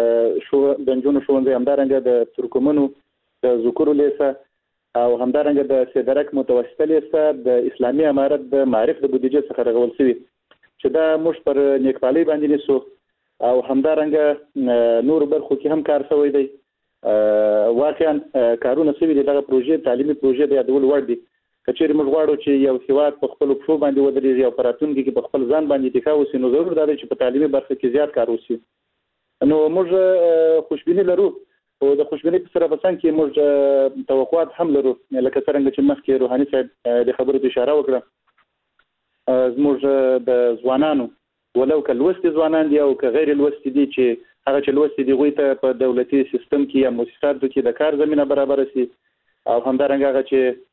Speaker 13: د انجونو ښوونځی همدارنګه د ترکمنو د ذکرو لیسه او همدارنګه د سیدرک متوسطه لیسه د اسلامي امارت د معارف د بودیجې څخه رغول شوي چې دا موږ پر نیکپالۍ باندې نیسو او همدارنګه نور برخو کې هم کار شوی دی واقعا کارونه شوي دي دغه پروژې تعلیمي پروژې د یادول وړ دي کچېرې موږ غواړو چې یو هیواد په خپل پښو باندې ودرېږي او په راتلونکي کې په خپل ځان باندې اتکا وشي نو ضرور دا دی چې په تعلیمي برخه کې زیات کار وشي نو موږ خوشبیني لرو او د خوشبیني په سره په څنګ کې موږ توقعات هم لرو لکه څنګه چې مخکې روحاني صاحب د خبرو اشاره وکړه زموږ د ځوانانو ولو که لوستي ځوانان دي او که غیر لوستي دي چې هغه چې لوستي دي غوي ته په دولتي سیستم کې یا مؤسساتو کې د کار زمينه برابر شي او همدارنګه هغه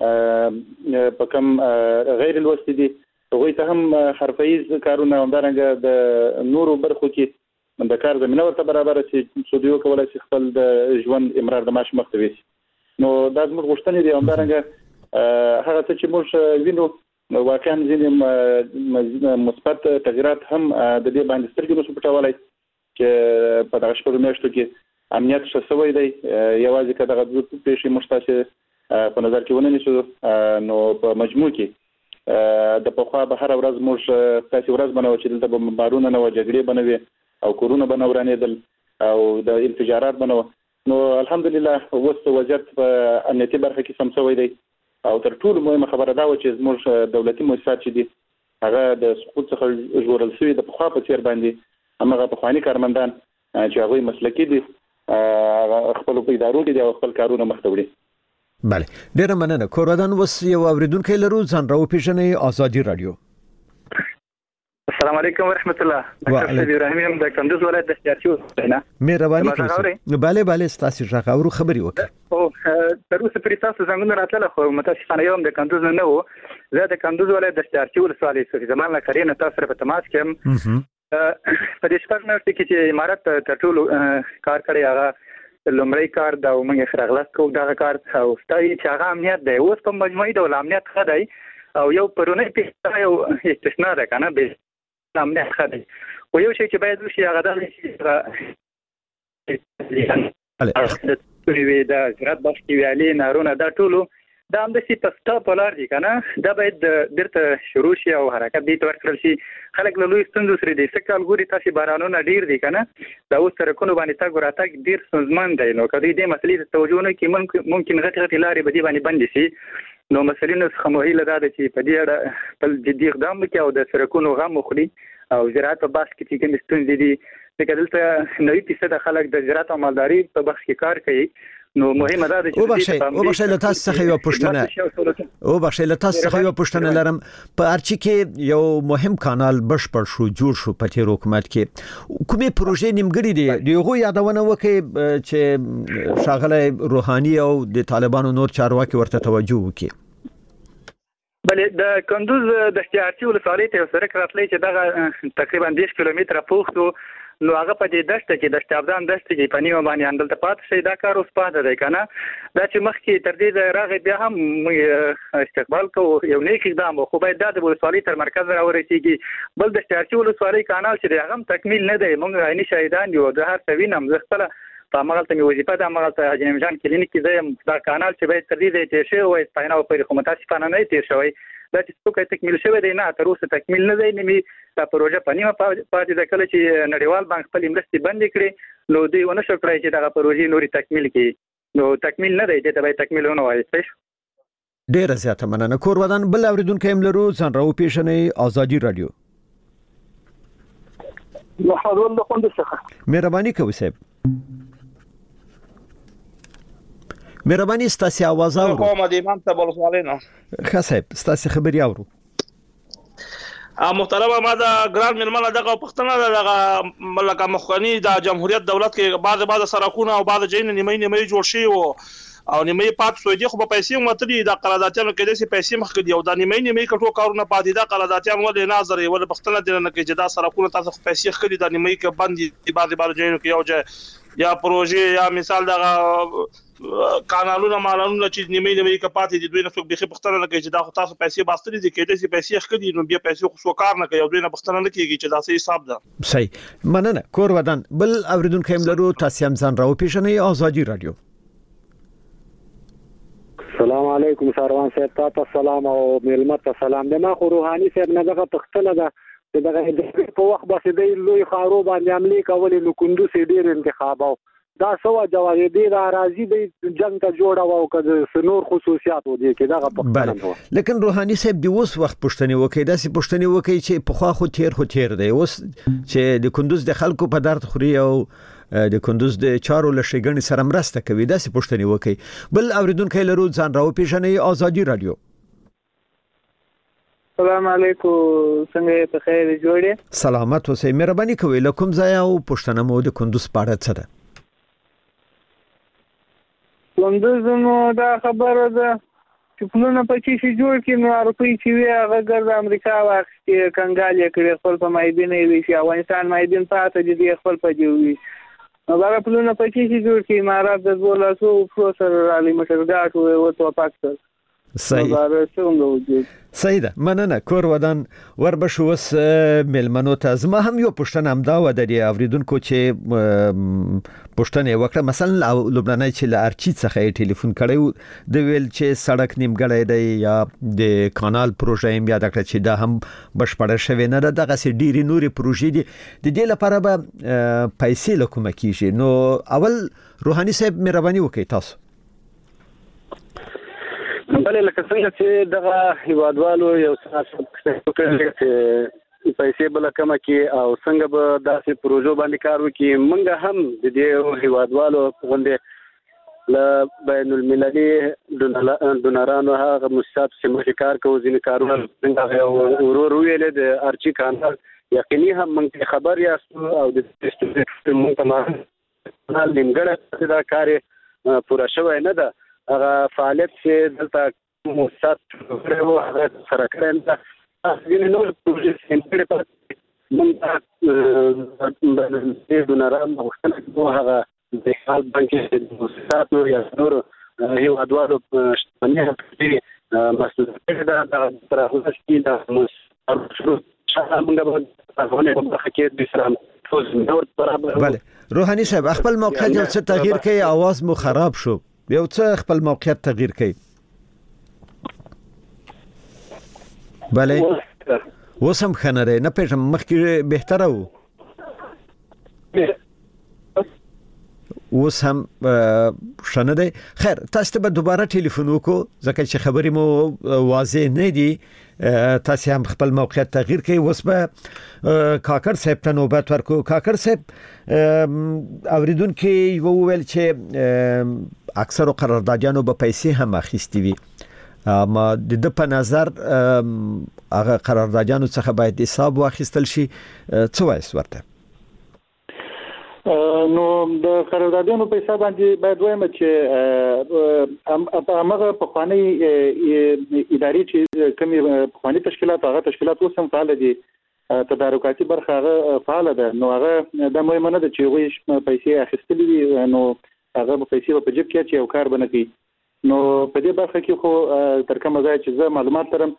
Speaker 13: چې په کم غیر لوستي دي غوي ته هم حرفيز کارونه همدارنګه د نورو برخو کې د کار زمينه ورته برابر شي چې دوی کولای شي خپل د ژوند امرار د معاش مخ ته وي نو دا زموږ غوښتنې دي همدارنګه هغه څه چې موږ وینو واقعا ځینې مثبت تغیرات هم د دې باندې سترګې نشو پټولای چې په دغه شپږ میاشتو کې امنیت ښه شوی دی یوازې که دغه پیښې موږ تاسې په نظر کې ونه نیسو نو په مجموع کې د پخوا به هره ورځ موږ تاسې ورځ به نه وه چې دلته به بمبارونه نه وه جګړې به نه وې او کورونه به نه ورانېدل او د انفجارات به نه وه نو الحمدلله اوس وضعیت په امنیتي برخه کې سم شوی دی او تر ټولو مهمه خبره دا و چې زموږ دولتي مؤسسات چې دي هغه د سقوط څخه ژغورل شوي د پخوا په څیر باندې همغه پخواني کارمندان چې هغوی مسلکي دي خپلو په ادارو کې دي او خپل کارونه مخته وړي.
Speaker 3: بله ډېره مننه کوربدن اوس یو اورېدونکی لرو ځان راوپېژنئ ازادي راډیو.
Speaker 14: السلام علیکم ورحمت الله ډاکټر سید ابراهیم د کندوز ولایت د اختیارچی اوسیدنه
Speaker 3: مهرباني کوئ بله ستاسو ژغ اورو خبري وکړه
Speaker 14: او تر اوسه پرې تاسو څنګه راتله خو متاسفانه یم د کندوز نه وو زه د کندوز ولایت د اختیارچی ولسوالۍ څخه زمان لا کارینه تاسو سره په تماس کې په دې شپږ میاشتو کې چې امارت تر ټولو کار کړی هغه لومړی کار دا موږ خراغلاس کوو دا کار او ستاسو چې هغه امنیت دی اوس په مجموعي ډول امنیت ښه دی او یو پرونی پیښه یو استثناء ده کنه به امنیت ښه دی خو یو شی چې باید وشي هغه دا چې د زراعت بخش کې ویالې نهرونه دا ټولو دا همداسې په سټاپ ولاړ دي که نه دا باید بیرته شروع شي او حرکت دې ته ورکړل شي خلک له لویو ستونزو سره دي څه کال ګوري تاسې بارانونه ډېر دي که نه دا اوس سړکونو باندې تګ راتګ ډېر ستونزمن دی نو که دوی دې مسلې ته توجه ونه کړي ممکن غټې لارې به دې باندې بندې شي نو مسؤلینو څخه مو هیله دا ده چې په دې اړه خپل جدي اقدام وکړي او د سړکونو غم وخوري او زراعت په بخش کې چې کومې ستونزې دي ځکه دلته 90% خلک د زراعت او مالداري په بخش کې کار کوي نو مهمه ده چې
Speaker 3: او بخښه له تاسو څخه یو پوښتنه لرم په ارچی کې یو مهم کانال بشپړ شو جوړ شو په تیر حکومت کې کومې پروژې نیمګړې دي دغه یادونه وکړي چې شاغله روحاني او د طالبانو نور چارواکي ورته توجه وکړي.
Speaker 14: بلې د کندوز د احتیاطي ولسوالۍ ته سره راتلې چې دا تقریبا 10 کیلومتره پوښتو نو هغه په دې دشته کې د شتابدان دشته کې په نیمه باندې اندل ته پات شي دا کار اوس پاته دی کنه دا چې مخکې تر دې راغی بیا هم استقبال کو یو نیک اقدام خو باید د ولسوالۍ تر مرکز راورسیږي بل د احتیاطي ولسوالۍ کانال چې هغه تکمیل نه دی موږ عیني شاهدان یو د هر سوینم زغتله په عملته می وظیفه د عملته حاجی نمجان کلینیک کې دا کانال چې باید تر دې ته شي او استاینه په حکومت څخه نه تیر شوی دا چې څوک تکمیل شوی دی نه تر اوسه تکمیل نه دی نیمه دا پروژه په نیمه پاتې ده کله چې نړیوال بانک خپل مرستې بند کړي نو دوی ونه شو کړی چې دا پروژه نوري تکمیل کړي نو تکمیل نه دی چې به تکمیل ونه وایي
Speaker 3: ډیر زیاته مننه کور ودان بل اوریدونکو هم لرو ځان راو پیښنې ازادي رادیو
Speaker 11: محمد الله خوند څخه
Speaker 3: مهرباني کوي صاحب مهرباني ستاسو आवाज اورو
Speaker 15: کوم د امام ته بولسوالینا
Speaker 3: خاصه ستاسو خبري اورو
Speaker 15: محترمه ما دا ګران منمنه دغه پښتنه دغه ملکه مخکنی د جمهوریت دولت کې بعض سرکونه او بعض جین نیمه جوړ شي او نیمه پات سوی دي خو په پیسې متري د قراردادونو کې د پیسې مخ کې دی او د نیمه کټو کارونه پاتې د قراردادونو ولې ناظر ول پښتنه د نه کې جدا سرکونه تاسو پیسې خري د نیمه کې باندې بعض جین کې یو یا پروژه یا مثال دغه قانونونه مالونه چې نیمه کې پاتې دي دوی نه څوک به پښتنه نه کوي چې دا خو تاسو پیسې باستري دي کې د پیسې خري نو بیا پیسې خو کار نه کوي او دوی نه پښتنه نه کیږي چې دا صحیح حساب ده
Speaker 3: صحیح مننه کور ودان بل اوریدونکو هم لرو تاسو هم ځان راو پیښنې ازادي رادیو
Speaker 16: السلام علیکم ساروان صاحب تاسو سلام او ملمت سلام دما خو روحاني صاحب نه دغه پښتنه ده دغه په وخت باندې د لوی خارو باندې عملي کول نو کندوز ډیر انتخابو دا سوا جواب دی راځي د جنگ ته جوړه او کده سنور خصوصیات ودی کې دغه پښتنه
Speaker 3: لیکن روحاني صاحب د اوس وخت پښتني وکي داسې پښتني وکي چې په خوا خو تیر دی اوس چې د کندوز د خلکو په درد خوري او د کندوز د چارو لشيګنې سره مرسته کوي داسې پښتني وکي بل اوریدونکو لرو ځان راو پیښنې ازادي رادیو
Speaker 11: السلام علیکم څنګه په خیر جوړې
Speaker 3: سلامت اوسئ مهرباني کوئ لکم ځای او پښتنه مو د کندوز پاړه څه ده
Speaker 11: کندوز نو دا خبره ده چې پلونه پکې شي جوړ کړي نو اروپای چې وی هغه ګرځ امریکا واخستې کنګال یې کړی خپل په مایدین وی شي افغانستان مایدین پاتې دي خپل په دی وی نو هغه پلونه پکې شي جوړ کړي امارات د 1200 پروسر علی مشرګاټ او تو پاکستان
Speaker 3: صحیح ده مننه کور ودان وربشوس ملمنو ته زما هم یو پښتنه امدا و د اوریدونکو چې پښتنه وکړه مثلا لبناني چې لارچی څخه ټلیفون کړو د ویل چې سړک نیمګړی دی یا د کانال پروژه یې یاد کړ چې دا هم بشپړه شوی نه ده دغه سي ډيري نوري پروژې دي د دې لپاره به پیسې لکوم کیږي نو اول روحاني صاحب مهرباني وکړئ تاسو
Speaker 5: بلې لکه څنګه چې دغه هیوادوالو یو څه وکړي چې پیسې بل کمه کې او څنګه به داسې پروژو باندې کار وکړي موږ هم د دې هیوادوالو غونډه ل بین المللي دونرانو هغه مؤسسات چې موږ کار کوو ځینې کارونه څنګه ورور ویل د ارچی کانال یقیني هم موږ خبر یاستو او د موږ تمام نیمګړی دا کار پوره شوی نه ده هغه فعالیت چې دلته مؤسسات کړو هغه سره کړم دا ځینې نور پروژې سنټر په موږ د دونران مختلف هغه د حال بانکي مؤسسات یا نور هیوادوالو شتمنۍ په مسؤلیت دا تر هغه چې دا شروع موږ به افغاني په برخه کې د اسلام
Speaker 3: بله روحاني صاحب خپل موقعیت یو څه تغییر کړي आवाज مو خراب شو یو څه خپل موقعیت تغییر کړي بله وسم خنره نه پېژم مخکې بهتره وو اوس هم شنه دی خیر تاسو ته به دوباره ټلیفون وکړو ځکه چې خبرې مو واضح نه دي تاسو هم خپل موقعیت تغییر کړئ اوس به کاکر صاحب ته نوبت ورکو کاکر صاحب اوریدونکو وویل چې اکثر قراردادیانو به پیسې هم اخیستي وي ما د په نظر هغه قراردادیانو څخه باید حساب واخیستل شي څه وایي ورته
Speaker 13: نو د قراردادونو په حساب باندې باید وایم چې هغه په خواني اداري چې کومي خواني تشکیلات هغه تشکیلات اوسم فعال دي تدارکاتي برخه هغه فعال ده نو هغه د مهمه نه ده چې وي پیسې اخیستلې دي نو هغه په پیسې په جیب کې چې یو کار بنه کوي نو په دې برخه کې خو تر کومه ځای چې زه معلومات لرم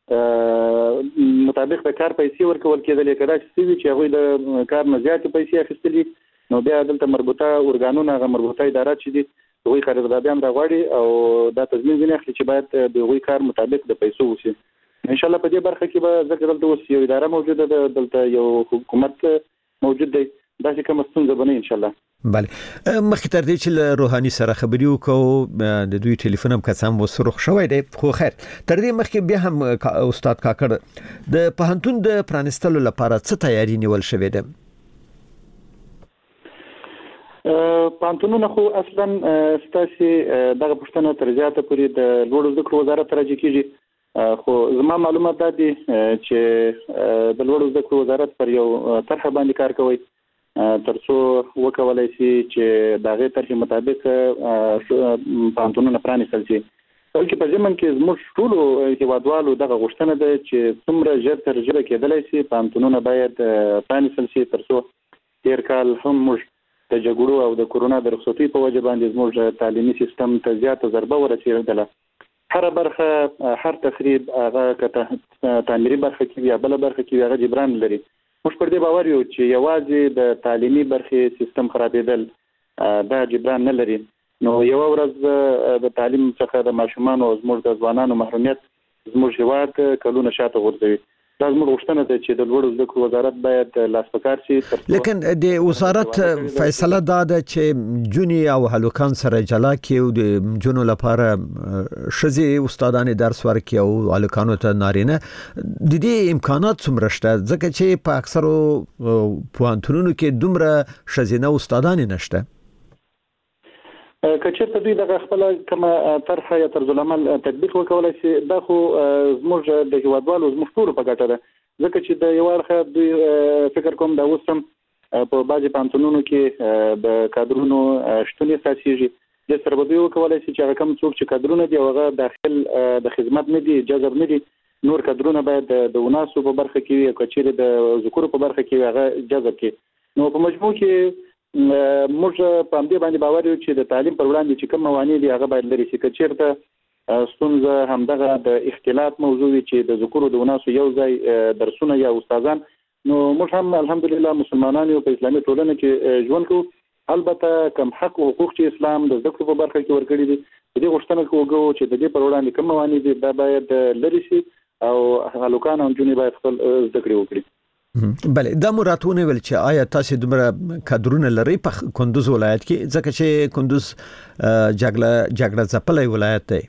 Speaker 13: مطابق د کار پیسې ورکول کېدل کېدای چې هغه د کار نه زیات پیسې اخیستلې نو بیا دلته مربوطه ارګانونه هغه مربوطه ادارات چې دي دوی قراردادیان راغواړي او دا تضمین ځنی اخلي چې باید د دوی کار مطابق د پیسو وشي ان شاء الله په دې برخه کې به ذکر دلته اوس یو اداره موجوده ده دلته یو حکومت موجود دی دا چې کوم ستونزه بنه ان شاء الله
Speaker 3: بله مخکې تر دې چې روحاني سره خبرې وکړو د دوی ټلیفون هم قسم وسرخ شوی دی خو خیر تر دې مخکې بیا هم استاد کاکړ د پوهنتون د پرانستلو لپاره څه تیاری نیول شوې ده
Speaker 13: پانتونونه خو اصلا ستاسي دغه پښتنه تر زیاته پورې د لوړو زده کړو وزارت راځي کیږي خو زما معلومات ده چې د لوړو زده کړو وزارت پر یو طرح باندې کار کوي ترڅو وکولای شي چې دغه طرح مطابق پانتونونه پرانیستل شي بلکې په ځمن کې زموږ ټول هیوادوالو دغه غوښتنه ده چې څومره ژر تر ژره کېدلای شي پانتونونه باید پرانیستل شي ترڅو تیر کال هم موږ د جګړو او د کورونا د رخصتۍ په وجه باندې زموږ تعلیمي سیستم ته زیاته ضربه ورسېدله هر برخه هر تخریب هغه کته تعمیري برخه کې یا بل برخه کې هغه جبران لري موږ پر دې باور یو چې یوازې د تعلیمي برخه سیستم خرابېدل دا جبران نه لري نو یو ورځ د تعلیم څخه د ماشومان او زموږ د ځوانانو محرومیت زموږ هیواد کلونه شاته غورځوي دا زموږ غوښتنه ده چې د لوړو زده کړو وزارت باید لاس په کار شي
Speaker 3: لیکن د وزارت فیصله دا ده چې جونی او هلوکان سره جلا کیو د جنو لپاره شزي استادان درس ورکي او هلوکانو ته نارینه د دې امکانات څومره شته ځکه چې په اکثرو پوهنتونونو کې دومره شزینه استادان نشته
Speaker 13: کچېرته دوی دغه خپل کومه طرح یا طرز العمل تطبیق وکولای شي دا خو زموږ د هیوادوالو زموږ ټول په ګټه ده ځکه چې د یو اړخ دوی فکر کوم دا اوسم په بعضي پانتونونو کې د کادرونو شتون اساسيږي د سره به وکولای شي چې کوم څوک چې کادرونه دی هغه داخل د خدمت نه دي جذب نه دي نور کادرونه باید د وناسو په برخه کې او کچېره د ذکر په برخه کې هغه جذب کړي نو په مجموع کې موږ په دې باندې باور یو چې د تعلیم پر وړاندې چې کوم موانع دي هغه باید لري چې چیرته ستونزه همدغه د اختلاط موضوع چې د ذکر د وناسو یو ځای درسونه یا استادان نو موږ هم الحمدلله مسلمانان یو په اسلامي ټولنه کې ژوند کوو البته کوم حق او حقوق چې اسلام د ذکر په برخه کې ورکړي دي دې غوښتنه کوو چې د دې پر وړاندې کوم موانع دي دا باید لري شي او هلوکان او جونې باید خپل ذکر وکړي
Speaker 3: بله دا مراتونه ول چې آیا تاسو دومره کادرونه لري په کندوز ولایت کې ځکه چې کندوز جګړه ځپلې ولایت دی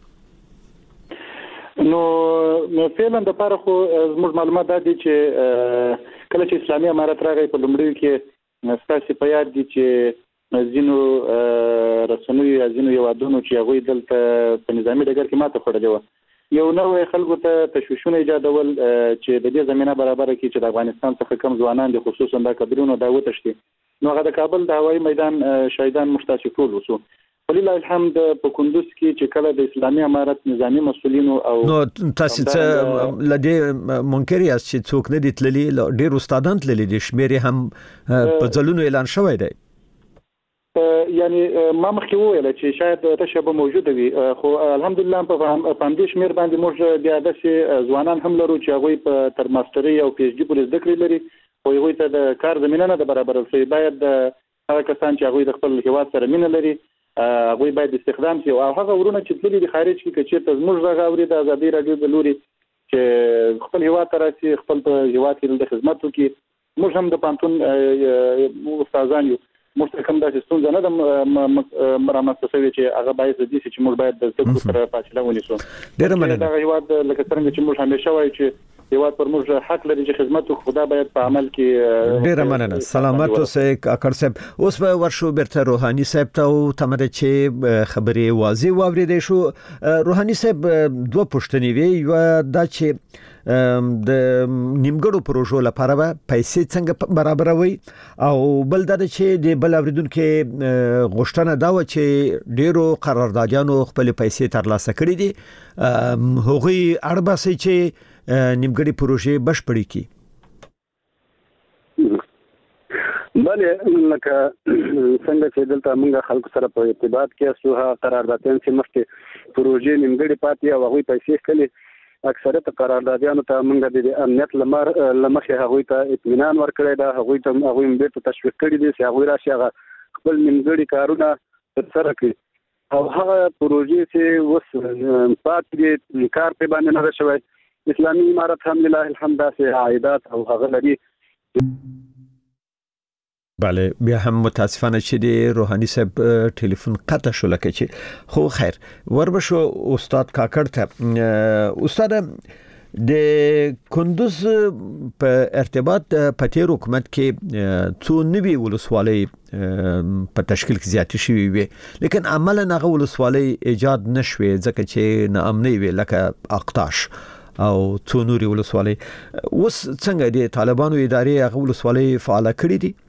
Speaker 13: نو فعلا د پاره خو زموږ معلومات دي چې کله چې اسلامي امارت راغی په لومړیو کې ستاسو په یاد دي چې ځینو رسنوي ځینو یوادونو چې هغه دلته په نظامی ډګر کې ماته خړلې و یو نوې خلکو ته تشویشونه ایجادول چې د دې زمينه برابر کړي چې د افغانستان څخه کم ځوانان دي خصوصا د کډرونو دا وتشتي نو هغه د کابل د هوایي میدان شهیدان مشتاق ټول وسو ولله الحمد په کندوز کې چې کله د اسلامي امارت نظامی مسولینو او
Speaker 3: نو تاسو څه لدی منکر یاست چې څوک نه دي تللی ډیر استادان تللی دي شمیر هم په ځلونو اعلان شوی دی
Speaker 13: یعنی ما مخکې وویل چې شاید تشابه موجود وي خو الحمدلله په پاندې شمیر باندې موږ بیا د ځوانان هم لرو چې هغه په تر ماستري او پی ایچ ډي پورې زده کړې لري او هغه ته د کار زمينه نه برابر شي باید هغه کسان چې هغه د خپل هیواد سره مینه لري هغه باید استخدام شي او هغه ورونه چې تللي د خارج کې چې ته زموږ غاوري د ازادي رادیو د لوري چې خپل هیواد ته راشي خپل هیواد کې د خدمت وکړي موږ هم د پانتون استادان یو مستحکم د ستونزې نه د مرامت شوی چې هغه باید د دې چې موږ باید د ذکر سره فاصله ونیسو
Speaker 3: ډېر مننه
Speaker 13: دا هیواد لکه څنګه چې موږ همیشه وایو چې هیواد پر موږ حق لري چې خدمت وکړو خدا باید په عمل کې
Speaker 3: ډیر مننه سلامات اوسئ کاکړ صاحب اوس به ورشو بیرته روحاني صاحب ته تمره چې خبرې واضح واوریدې شو روحاني صاحب دوه پوښتنې وی یو دا چې د نیمګړو پروژو لپاره پیسې څنګه برابروي او بل دا چې د بل اوریدونکو غوښتنه دا و چې ډیرو قراردادیانو خپل پیسې ترلاسه کړې دي هغوی اړباسي چې نیمګړي پروژې بشپړې کی
Speaker 5: بله لکه څنګه چې دلته موږ خلکو سره په ارتباط کې سوها قراردادیان چې مخکې پروژې نیمګړي پاتې او هغوی پیسې کړي اکثریت قراردادیانو ته موږ د امنیت لمخې هغوی ته اطمینان ورکړی دا هغوی ته هغوی بیرته تشویق کړي دي چې هغوی راشي هغه خپل نیمګړي کارونه ترسره کړي او هغه پروژې چې اوس پاتې دي کار په باندې نه شوی اسلامي امارت هم لله الحمد داسې عایدات او هغه لري
Speaker 3: بله بیا هم متاسفانه چې د روحاني صاحب ټلیفون قطع شو لکه چې خو خیر وربشو استاد کاکړ ته استاد د کندوز په ارتباط په تیر حکومت کې څو نوي ولسوالۍ په تشکیل کې زیات شوي وي لیکن عملاً هغه ولسوالۍ ایجاد نشوي ځکه چې ناامنۍ وي لکه اقتاش او څو نوري ولسوالۍ اوس څنګه د طالبانو ادارې هغه ولسوالۍ فعال کړې دي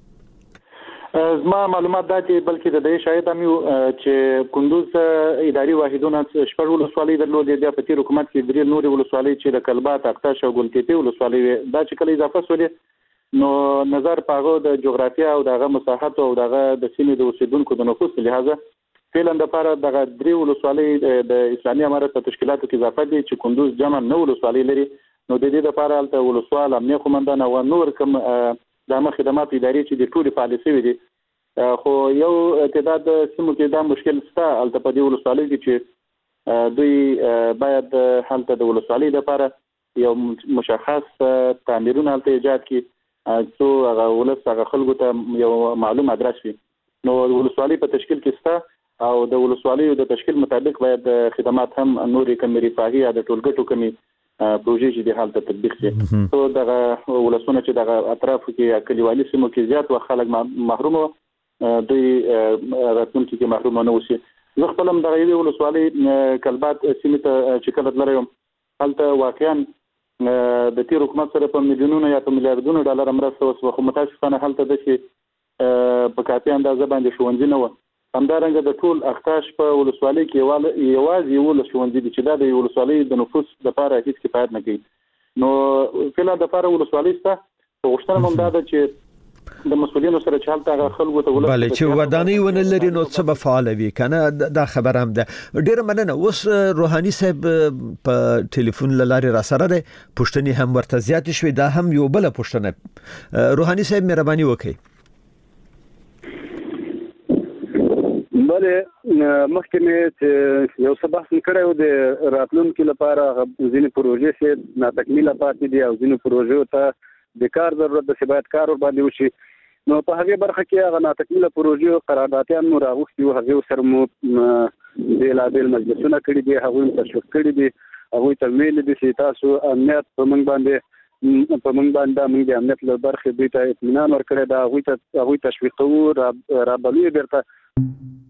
Speaker 13: زما معلومات دا چې بلکې د دې شاید هم یو چې کندوز اداري واحدونه شپږ ولسوالۍ درلودې د پتیر حکومت کې درې نورې ولسوالۍ چې د کلبات اقتاش او ګلتيپي ولسوالۍ دا چې کله اضافه شولې نو نظر پاغو د جغرافیه او دغه مساحت او دغه د سیمې د اوسیدونکو د نفوس لحاظه فعلا د لپاره دغه درې ولسوالۍ د اسلامي امارت په تشکیلاتو کې اضافه دي چې کندوز جمع نه ولسوالۍ لري نو د دې لپاره الته ولسوال امنیه قومندان او نور کوم د خدمات اداري چې د ټولي پالیسي وي خو یو تعداد سیمو کې دا مشکل شته الته په دې ولسوالۍ کې چې دوی باید حالت د ولسوالۍ لپاره یو مشخص تعمیرونه الته ایجاد کړي څو هغه ولس هغه خلکو ته یو معلوم ادرس وي نو ولسوالۍ په تشکیل کې شته او د ولسوالۍ د تشکیل مطابق باید خدمات هم نورې کمی رفاهي یا د ټولګټو کمی پروژې چې د حالت تطبیق شي نو دغه ولسونه چې دغه اطرافو کې کلیوالي سیمو کې زیات وخت خلک محروم دوی راتلونکي کې محروم نه وشي زه خپل هم دغه یو ولسوالۍ کلبات سیمه ته چې کله لرم هلته واقعا د تیر حکومت سره په میلیونونو یا په میلیارډونو ډالر مرسته وسو خو متاسفانه هلته د چې په کافي اندازه باندې ښوونځي نه و همدارنګه د ټول اختاش په ولسوالۍ کې یوازې یو ښوونځي چې دا د ولسوالۍ د نفوس لپاره هیڅ کفایت نه کوي نو فعلا د لپاره ولسوالۍ سته غوښتنه هم دا ده چې د مسؤلینو سره چې حالت هغه خلکو ته
Speaker 3: بله چې ودانۍ ونه لري نو څه به فعال وي کنه دا خبر هم ده ډیر مننه اوس روحاني صاحب په ټلیفون لاره را سره ده پښتني هم ورته زیات شوي دا هم یو بل پښتنه روحاني صاحب مهرباني وکړئ
Speaker 5: بله مخکې مې یو څه بحث کړی و د راتلونکي لپاره ځینې پروژې چې ناتکمیله پاتې دي او ځینې پروژو ته د کار ضرورت ده چې باید کار ورباندې وشي نو په هغې برخه کې هغه ناتکمیله پروژې قراردادیان مو راغوښتي وو هغې سره مو بېلابېل مجلسونه کړي دي هغوی مو تشویق کړي دي هغوی ته ویلي دي چې تاسو امنیت په موږ باندې موږ د امنیت له برخې دوی ته اطمینان ورکړی ده هغوی تشویقوو رابلوي بیرته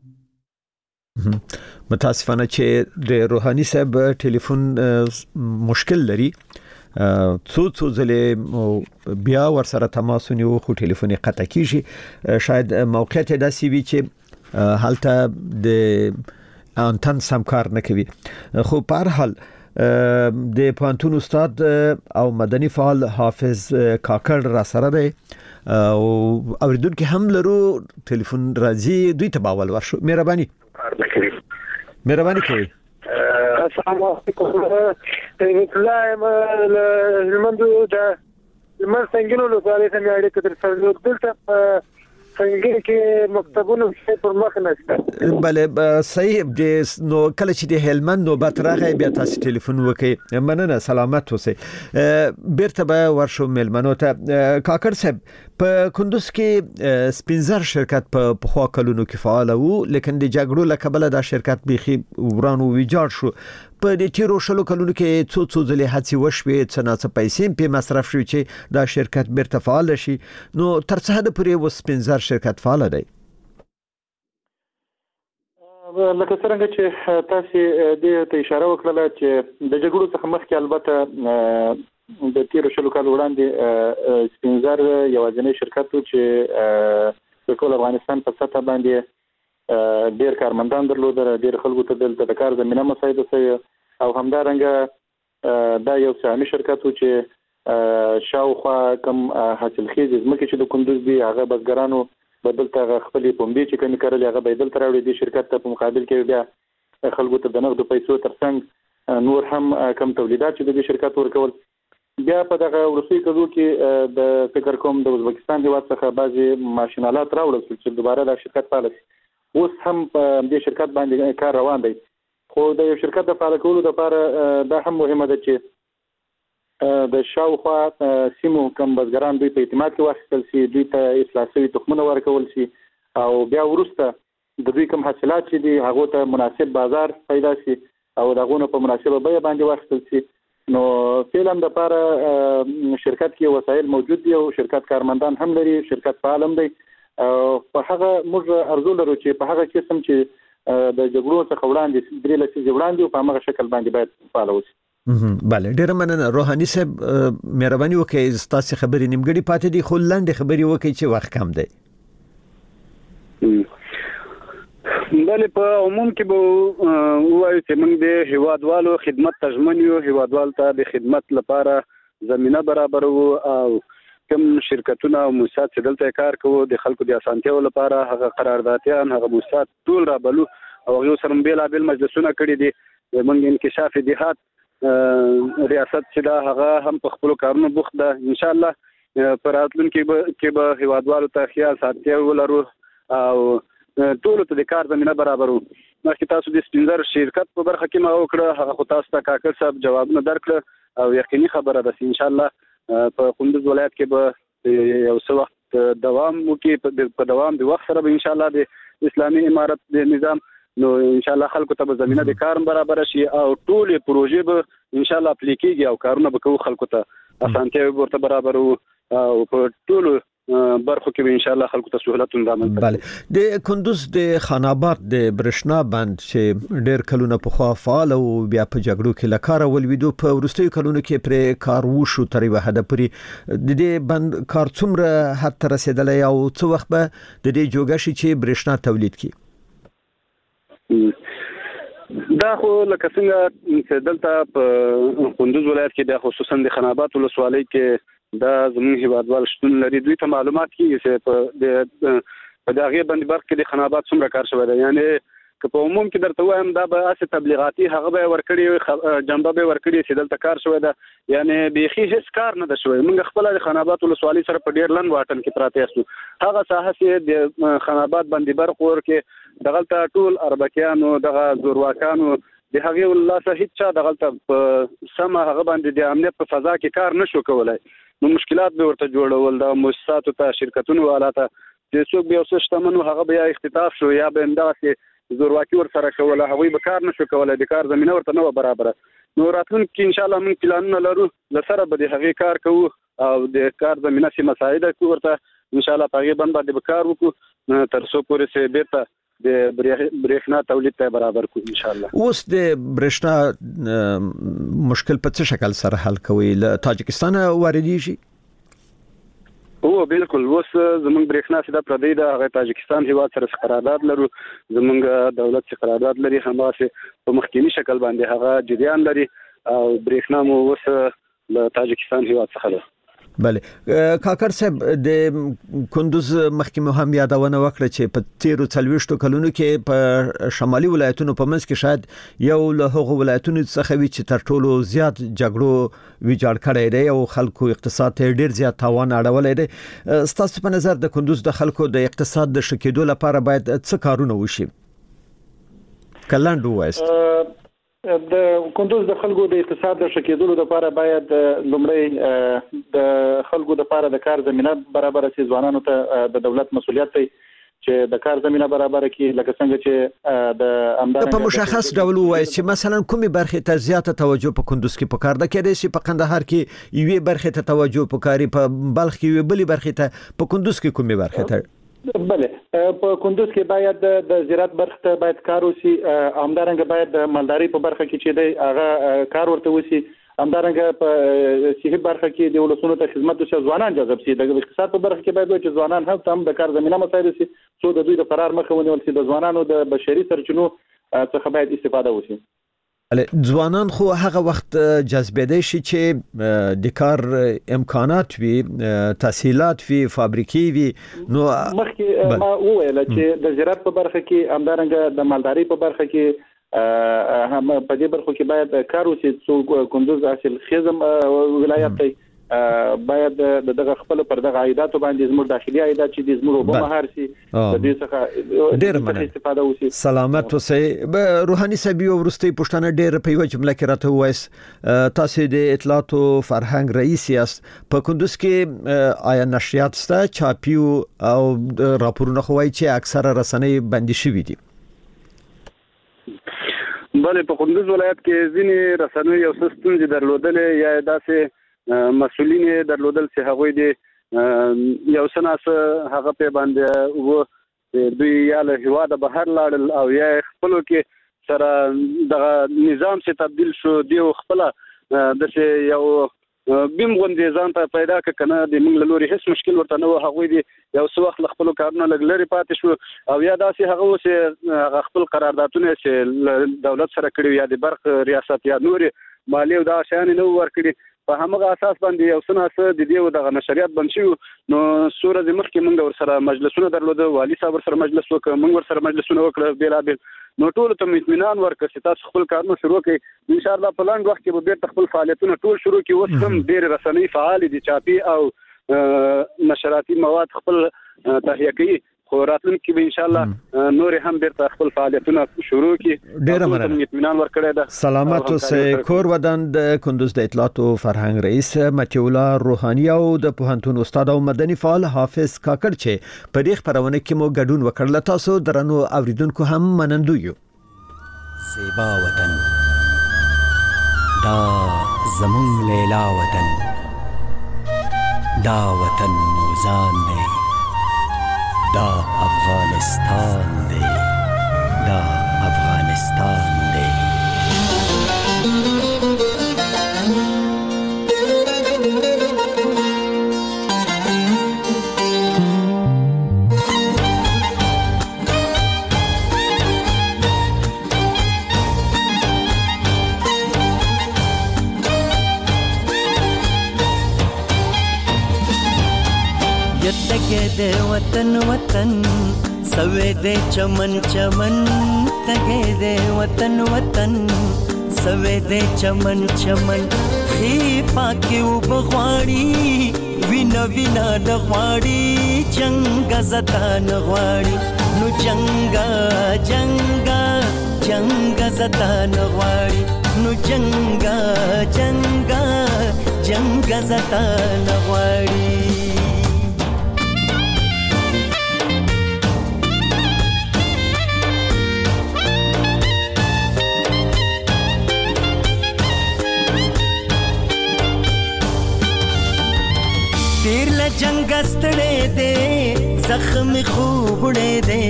Speaker 3: متاسفانه چې د روحاني صاحب ټلیفون مشکل لري څو ځلې بیا ور سره تماس ونیو خو ټلیفون قطع کیږي شاید موقعیت داسې وي چې حالته د انتن سمکار نه کوي خو په هر حال د پانتون استاد او مدني فعال حافظ کاکړ را سره دی او اوریدونکو هم لرو ټلیفون راځي دوی ته باول ورشو مهرباني کوي
Speaker 11: السلام علیکم الله المندو دا من څنګه نو لوړې ته مې اړیکه تر سره دلته څنګه کې مکتبونو پر مخ نشته
Speaker 3: بله صحیح د نو کله چې د هلمند نوبت راغی بیا تاسو ټلیفون وکړئ مننه سلامت اوسئ بیرته به ورشو ملمنو ته کاکړ صاحب په کندوز کې سپینزر شرکت په پخوا کلونو کې فعال وو لیکن د جګړو لکبله دا شرکت بيخي ورانو ویجاړ شو په دې تیرو شلو کلونو کې څو ځلې هڅې وشوې څه نه څه پیسې په مصرف شوې چې دا شرکت بیرته فعال شي نو تر څه حد پورې و سپینزر شرکت فعال دی
Speaker 13: لکه څنګه چې تاسو دې ته اشاره وکړه چې د جګړو څخه مخکې البته د تیر شلو کال وړاندې سپینزر یوازینی شرکت و چې په ټول افغانستان په سطح باندې ډیر کارمندان درلودل ډیر خلکو ته د کار زمينه مساعده شوی او همدارنګه دا یو سامي شرکت و چې شاوخوا کم حاصلخیز زمکه چې د کندوز دی هغه بزګرانو بدلته خپل پومبي چې کوم کارل هغه بدل تراوړي د شرکت ته په مقابل کې بیا خلکو ته د نقد پیسو ترڅنګ نور هم کم تولیدات چې د شرکت ورکول بیا په دغه ورسي کډو کې د فکر کوم د ازبکستان هیواد څخه بعضي ماشينالات راوړل چې دوباره د شرکت فعال شي اوس هم په دې شرکت باندې کار روان دی خو د یو شرکت د فعال کولو لپاره دا هم مهمه ده چې د شاوخوا سیمو کم بزګران دوی په اعتماد کې واخیستل شي دوی ته اصلاحي تخمونه ورکول شي او بیا ورسته د دوی کوم حاصلات چې دي هغه ته مناسب بازار پیدا شي او دغه په مناسبه بیه باندې واخیستل شي نو فعلا د لپاره شرکت کې وسایل موجود دي او شرکت کارمندان هم لري شرکت فعال هم دي په هغه موږ ارزو لرو چې په هغه قسم چې د جګړو څخه وړاندې درې لسیزې وړاندې په هغه شکل باندې باید فعال اوسي
Speaker 3: بله ډیر مننه روحاني صاحب مهرباني وکړئ تاسو خبرې نیمګړې پاتې دي خو لاندې خبرې وکړئ چې وخت کم دی
Speaker 5: بله په عموم کې به وایو چې موږ د هیوادوالو خدمت تضمن یو هیوادوال ته د خدمت لپاره زمينه برابر وو او کوم شرکتونه او موسسات چې دلته کار کوي د خلکو د اسانتیاو لپاره هغه قراردادیان هغه موسسات ټول رابلو او یو سره بیل مجلسونه کړي دي موږ انکشاف دهات ریاست چې دا هغه هم په خپل کارونو بوخت ده ان شاء الله پر راتلونکي کې به هیوادوالو ته خیال ساتي ولرو او ټول ته د کار زمينه برابرو مخکې تاسو د سپینزر شرکت په برخه کې ما وکړه هغه خو تاسو ته کاکر صاحب جوابونه درکړه او یقیني خبره ده ان شاء الله په کندوز ولایت کې به یو څه وخت دوام وکړي په دوام د وخت سره به ان شاء الله د اسلامي امارت د نظام نو ان شاء الله خلکو ته به زمينه د کار برابر شي او ټول پروژې به ان شاء الله اپلیکيږي او کارونه به کوو خلکو ته اسانتیاوي ورته برابر او په ټول برخو کې ان شاء الله خلکو ته سہولت اندامل
Speaker 3: بله د کندوز د خان آباد د برښنا بند چې ډېر کلونه په خوا فعال او بیا په جګړو کې لکاره ولویدو په ورستیو کلونو کې پر کار وشو تر یو حد پورې د دې بند کار څومره حد ته رسیدلی او څو وخت به د دې جوګه شي چې برښنا تولید کړي
Speaker 5: دا خو لکه څنګه دلته په کندوز ولایت کې د خصوصا د خان آباد ولسوالۍ کې دا زموږ هیوادوال شتون لري دوی ته معلومات کیږي چې په دغه باندې برخه کې د خان آباد څومره کار شوی دی یعنی که په عموم کې درته وایم دا به اسه تبلیغاتي هغه به ورکړي جنبه به ورکړي چې دلته کار شوی دی یعنی بيخي هیڅ کار نه د شوی موږ خپل د خان آباد ولسوالۍ سره په ډیر لن واټن کې پراته یو هغه ساحه چې د خان آباد باندې برخه ورکه دغلته ټول اربکیانو دغه زورواکانو د هغه الله ته هیڅ دغلته سم هغه باندې د امنیت په فضا کې کار نشو کولای نو مشکلات به ورته جوړول د مؤسساتو ته شرکتونو والاته چې څوک به اوس شتمنو هغه به اختطاف شو یا به انداسه زورواکي ور سره کوله هغه به کار نشو کولای د کار زمينه ورته نه برابر نو راتلونکي ان شاء الله موږ پلانونه لرو لسره به د هغه کار کوو او د کار زمينه سي مساعده کوو ورته ان شاء الله په غیبن باندې به کار وکړو تر څو پورې سه بیرته د برېښنا تولید ته برابر کو ان شاء الله
Speaker 3: اوس د برېښنا مشکل په څه شکل سره حل کوي له تاجکستان واردېږي
Speaker 5: او بالکل اوس زمونږ برېښنا سیده پردی د هغه تاجکستان هیواد سره قرارداد لرو زمونږ دولت سره قرارداد لري هماسه په مخکینی شکل باندې هغه جریان لري او برېښنا مو اوس له تاجکستان هیواد څخه ده
Speaker 3: بله کاکر صاحب د کندوز مخکې هم یادونه وکړه چې په 13 کلونو کې په شمالي ولایتونو په منځ کې شاید یو له هغو ولایتونو څخه وی چې تر ټولو زیات جګړو ویجاړ کړی دی او خلکو اقتصاد ته ډیر زیات تاوان اړولی دی ستاسو په نظر د کندوز د خلکو د اقتصاد د ښه کېدو لپاره باید څه کارونه وشي کلاند وایست
Speaker 13: د کندوز د خلکو د اقتصاد د شکېدلو لپاره باید لومړی د خلکو لپاره د کار زمينه برابر شي. ځوانانو ته د دولت مسؤلیت دی چې د کار زمينه برابر کړي، لکه څنګه چې د امدارنګ
Speaker 3: په مشخص ډول وایي چې مثلا کومې برخې ته زیاته توجه په کندوز کې پکار ده، کېدای شي په قندهار کې یوې برخې ته توجه پکاري، په بلخ کې یوې بلې برخې ته، په کندوز کې کومې برخې ته؟
Speaker 13: بله په کندوز کې باید د زراعت برخه ته باید کار وشي، همدارنګه باید د مالداري په برخه کې چې دی هغه کار ورته وشي، همدارنګه په صحي برخه کې د ولسونو ته خدمت وشي، ځوانان جذب شي. د اقتصاد په برخه کې باید چې ځوانان هم د کار زمينه مسایل شي، څو د دوی د فرار مخه ونیول شي، د ځوانانو د بشري سرچینو څخه باید استفاده وشي.
Speaker 3: ځوانان خو هغه وخت جذبېدای شي چې د کار امکانات وي، تحصیلات وي، فابریکې وي. نو
Speaker 13: مخکې ما وویل چې د زراعت په برخه کې همدارنګه د مالداري په برخه کې هم په دې برخو کې باید کار وشي. څو کندوز حاصل خیزم ولایت دی، باید دغه خپل پر دغه عایدات باندې زموږ داخلي عایدات چې د زموږ په مهار سي د دې څخه ډېر استفاده وشي.
Speaker 3: سلامت اوسئ. روحاني صاحب یو ورستۍ پوښتنه ډېر په یو جمله کې راته وایي، تاسو د اطلاعات او فرهنګ رئیس یاست، په کندوز کې آیا نشریات سته چاپی او راپورونه خو وایي چې اکثره رسنۍ بندي شوي دي؟
Speaker 5: بله په کندوز ولایت کې ځینې رسنۍ یو څه ستونزې درلودلې یا داسې مسؤلین درلودل چې هغوی دي یو څه هغه په باندې و دوی یا له هواده بهر لاړل او یا خپل کې سره د نظام څخه تبدیل شو، دی خپل د یو بیم غوندې ځان ته پیدا کنه د موږ لوري هیڅ مشکل ورته نه و. هغوی دي یو څه وخت خپل کارونه لګلري پاتې شو او یا داسې هغه چې خپل قراردادونه چې دولت سره کړی یا د برق ریاست یا نور مالی او دا شیان نه ورکړي، په همغه اساس باندې یو څه د دې دغه نشریات بند شو. نو سورج مخکې موږ ور سره مجلسونه درلوده، والی صاحب ور سره مجلس وکړ، موږ ور سره مجلسونه وکړ بیلابل. نو ټول ته اطمینان ورکړ چې تاسو خپل کارونه شروع کړئ، ان شاء الله په لاندې وخت کې به بیرته خپل فعالیتونه ټول شروع کړي. اوس هم ډېر رسنۍ فعال دي، چاپی او نشراتي مواد خپل تهیه کوي، خو راتلونکي به ان شاء الله نور هم بیرته خپل فعالیتونه شروع کړي.
Speaker 3: ډېر مننه.
Speaker 5: اطمینان ورکړی ده.
Speaker 3: سلامت اوسئ. کور ودان د کندوز د اطلاعات او فرهنګ رئیس متي الله روحاني او د پوهنتون استاد او مدني فعال حافظ کاکړ چې په دې خبرونه کې مو ګډون وکړل. تاسو درنو اوریدونکو هم منندو یو.
Speaker 17: زیبا وطن دا زمون لیلا وطن، دا وطن موزان دی، دا افغانستان دی، دا افغانستان دی.
Speaker 18: تگے دے وطن وطن سوے دے چمن چمن، تگے دے وطن وطن سوے دے چمن چمن. خی پاکی او بغواړي وینا وینا نغواړي، جنگ زتا نغواړي، نو جنگا جنگا جنگ زتا نغواړي، نو جنگا جنگا جنگ زتا نغواړي. جنگ استڑے دے زخم خوبڑے دے،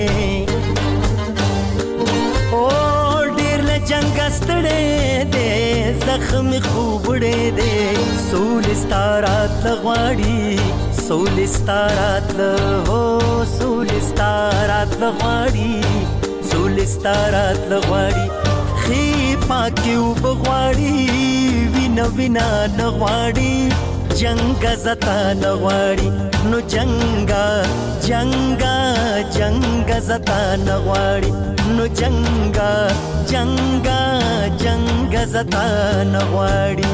Speaker 18: او ډیر له جنگ استڑے دے زخم خوبڑے دے. سول ستارات لغواړي، سول ستارات له سول ستارات لغواړي، سول ستارات لغواړي. خی پاکی او بغواړي وینا وینا نغواړي، جنگ زتا نغواړي، نو جنگا جنگا جنگ زتا نغواړي، نو جنگا جنگا جنگ زتا نغواړي.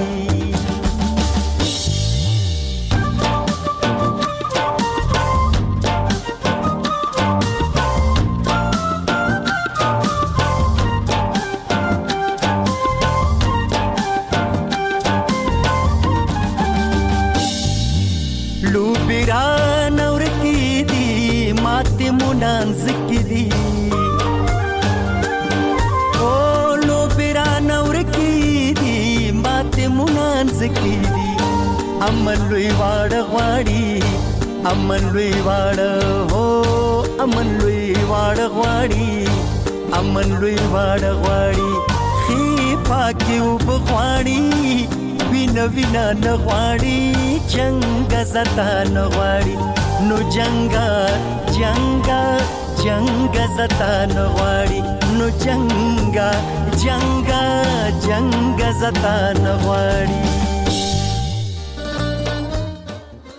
Speaker 18: بیران ورکی دی ماته مونان زکی دی او لو بیران ورکی دی ماته مونان زکی دی امن لوی واړ غواړي امن لوی واړ هو امن لوی واړ غواړي امن لوی واړ غواړي خي پاکي وبغواړي وینا وینا نغواړي جنگ زتا نغواړي نو جنگا جنگا جنگ زتا نغواړي نو جنگا جنگا جنگ زتا نغواړي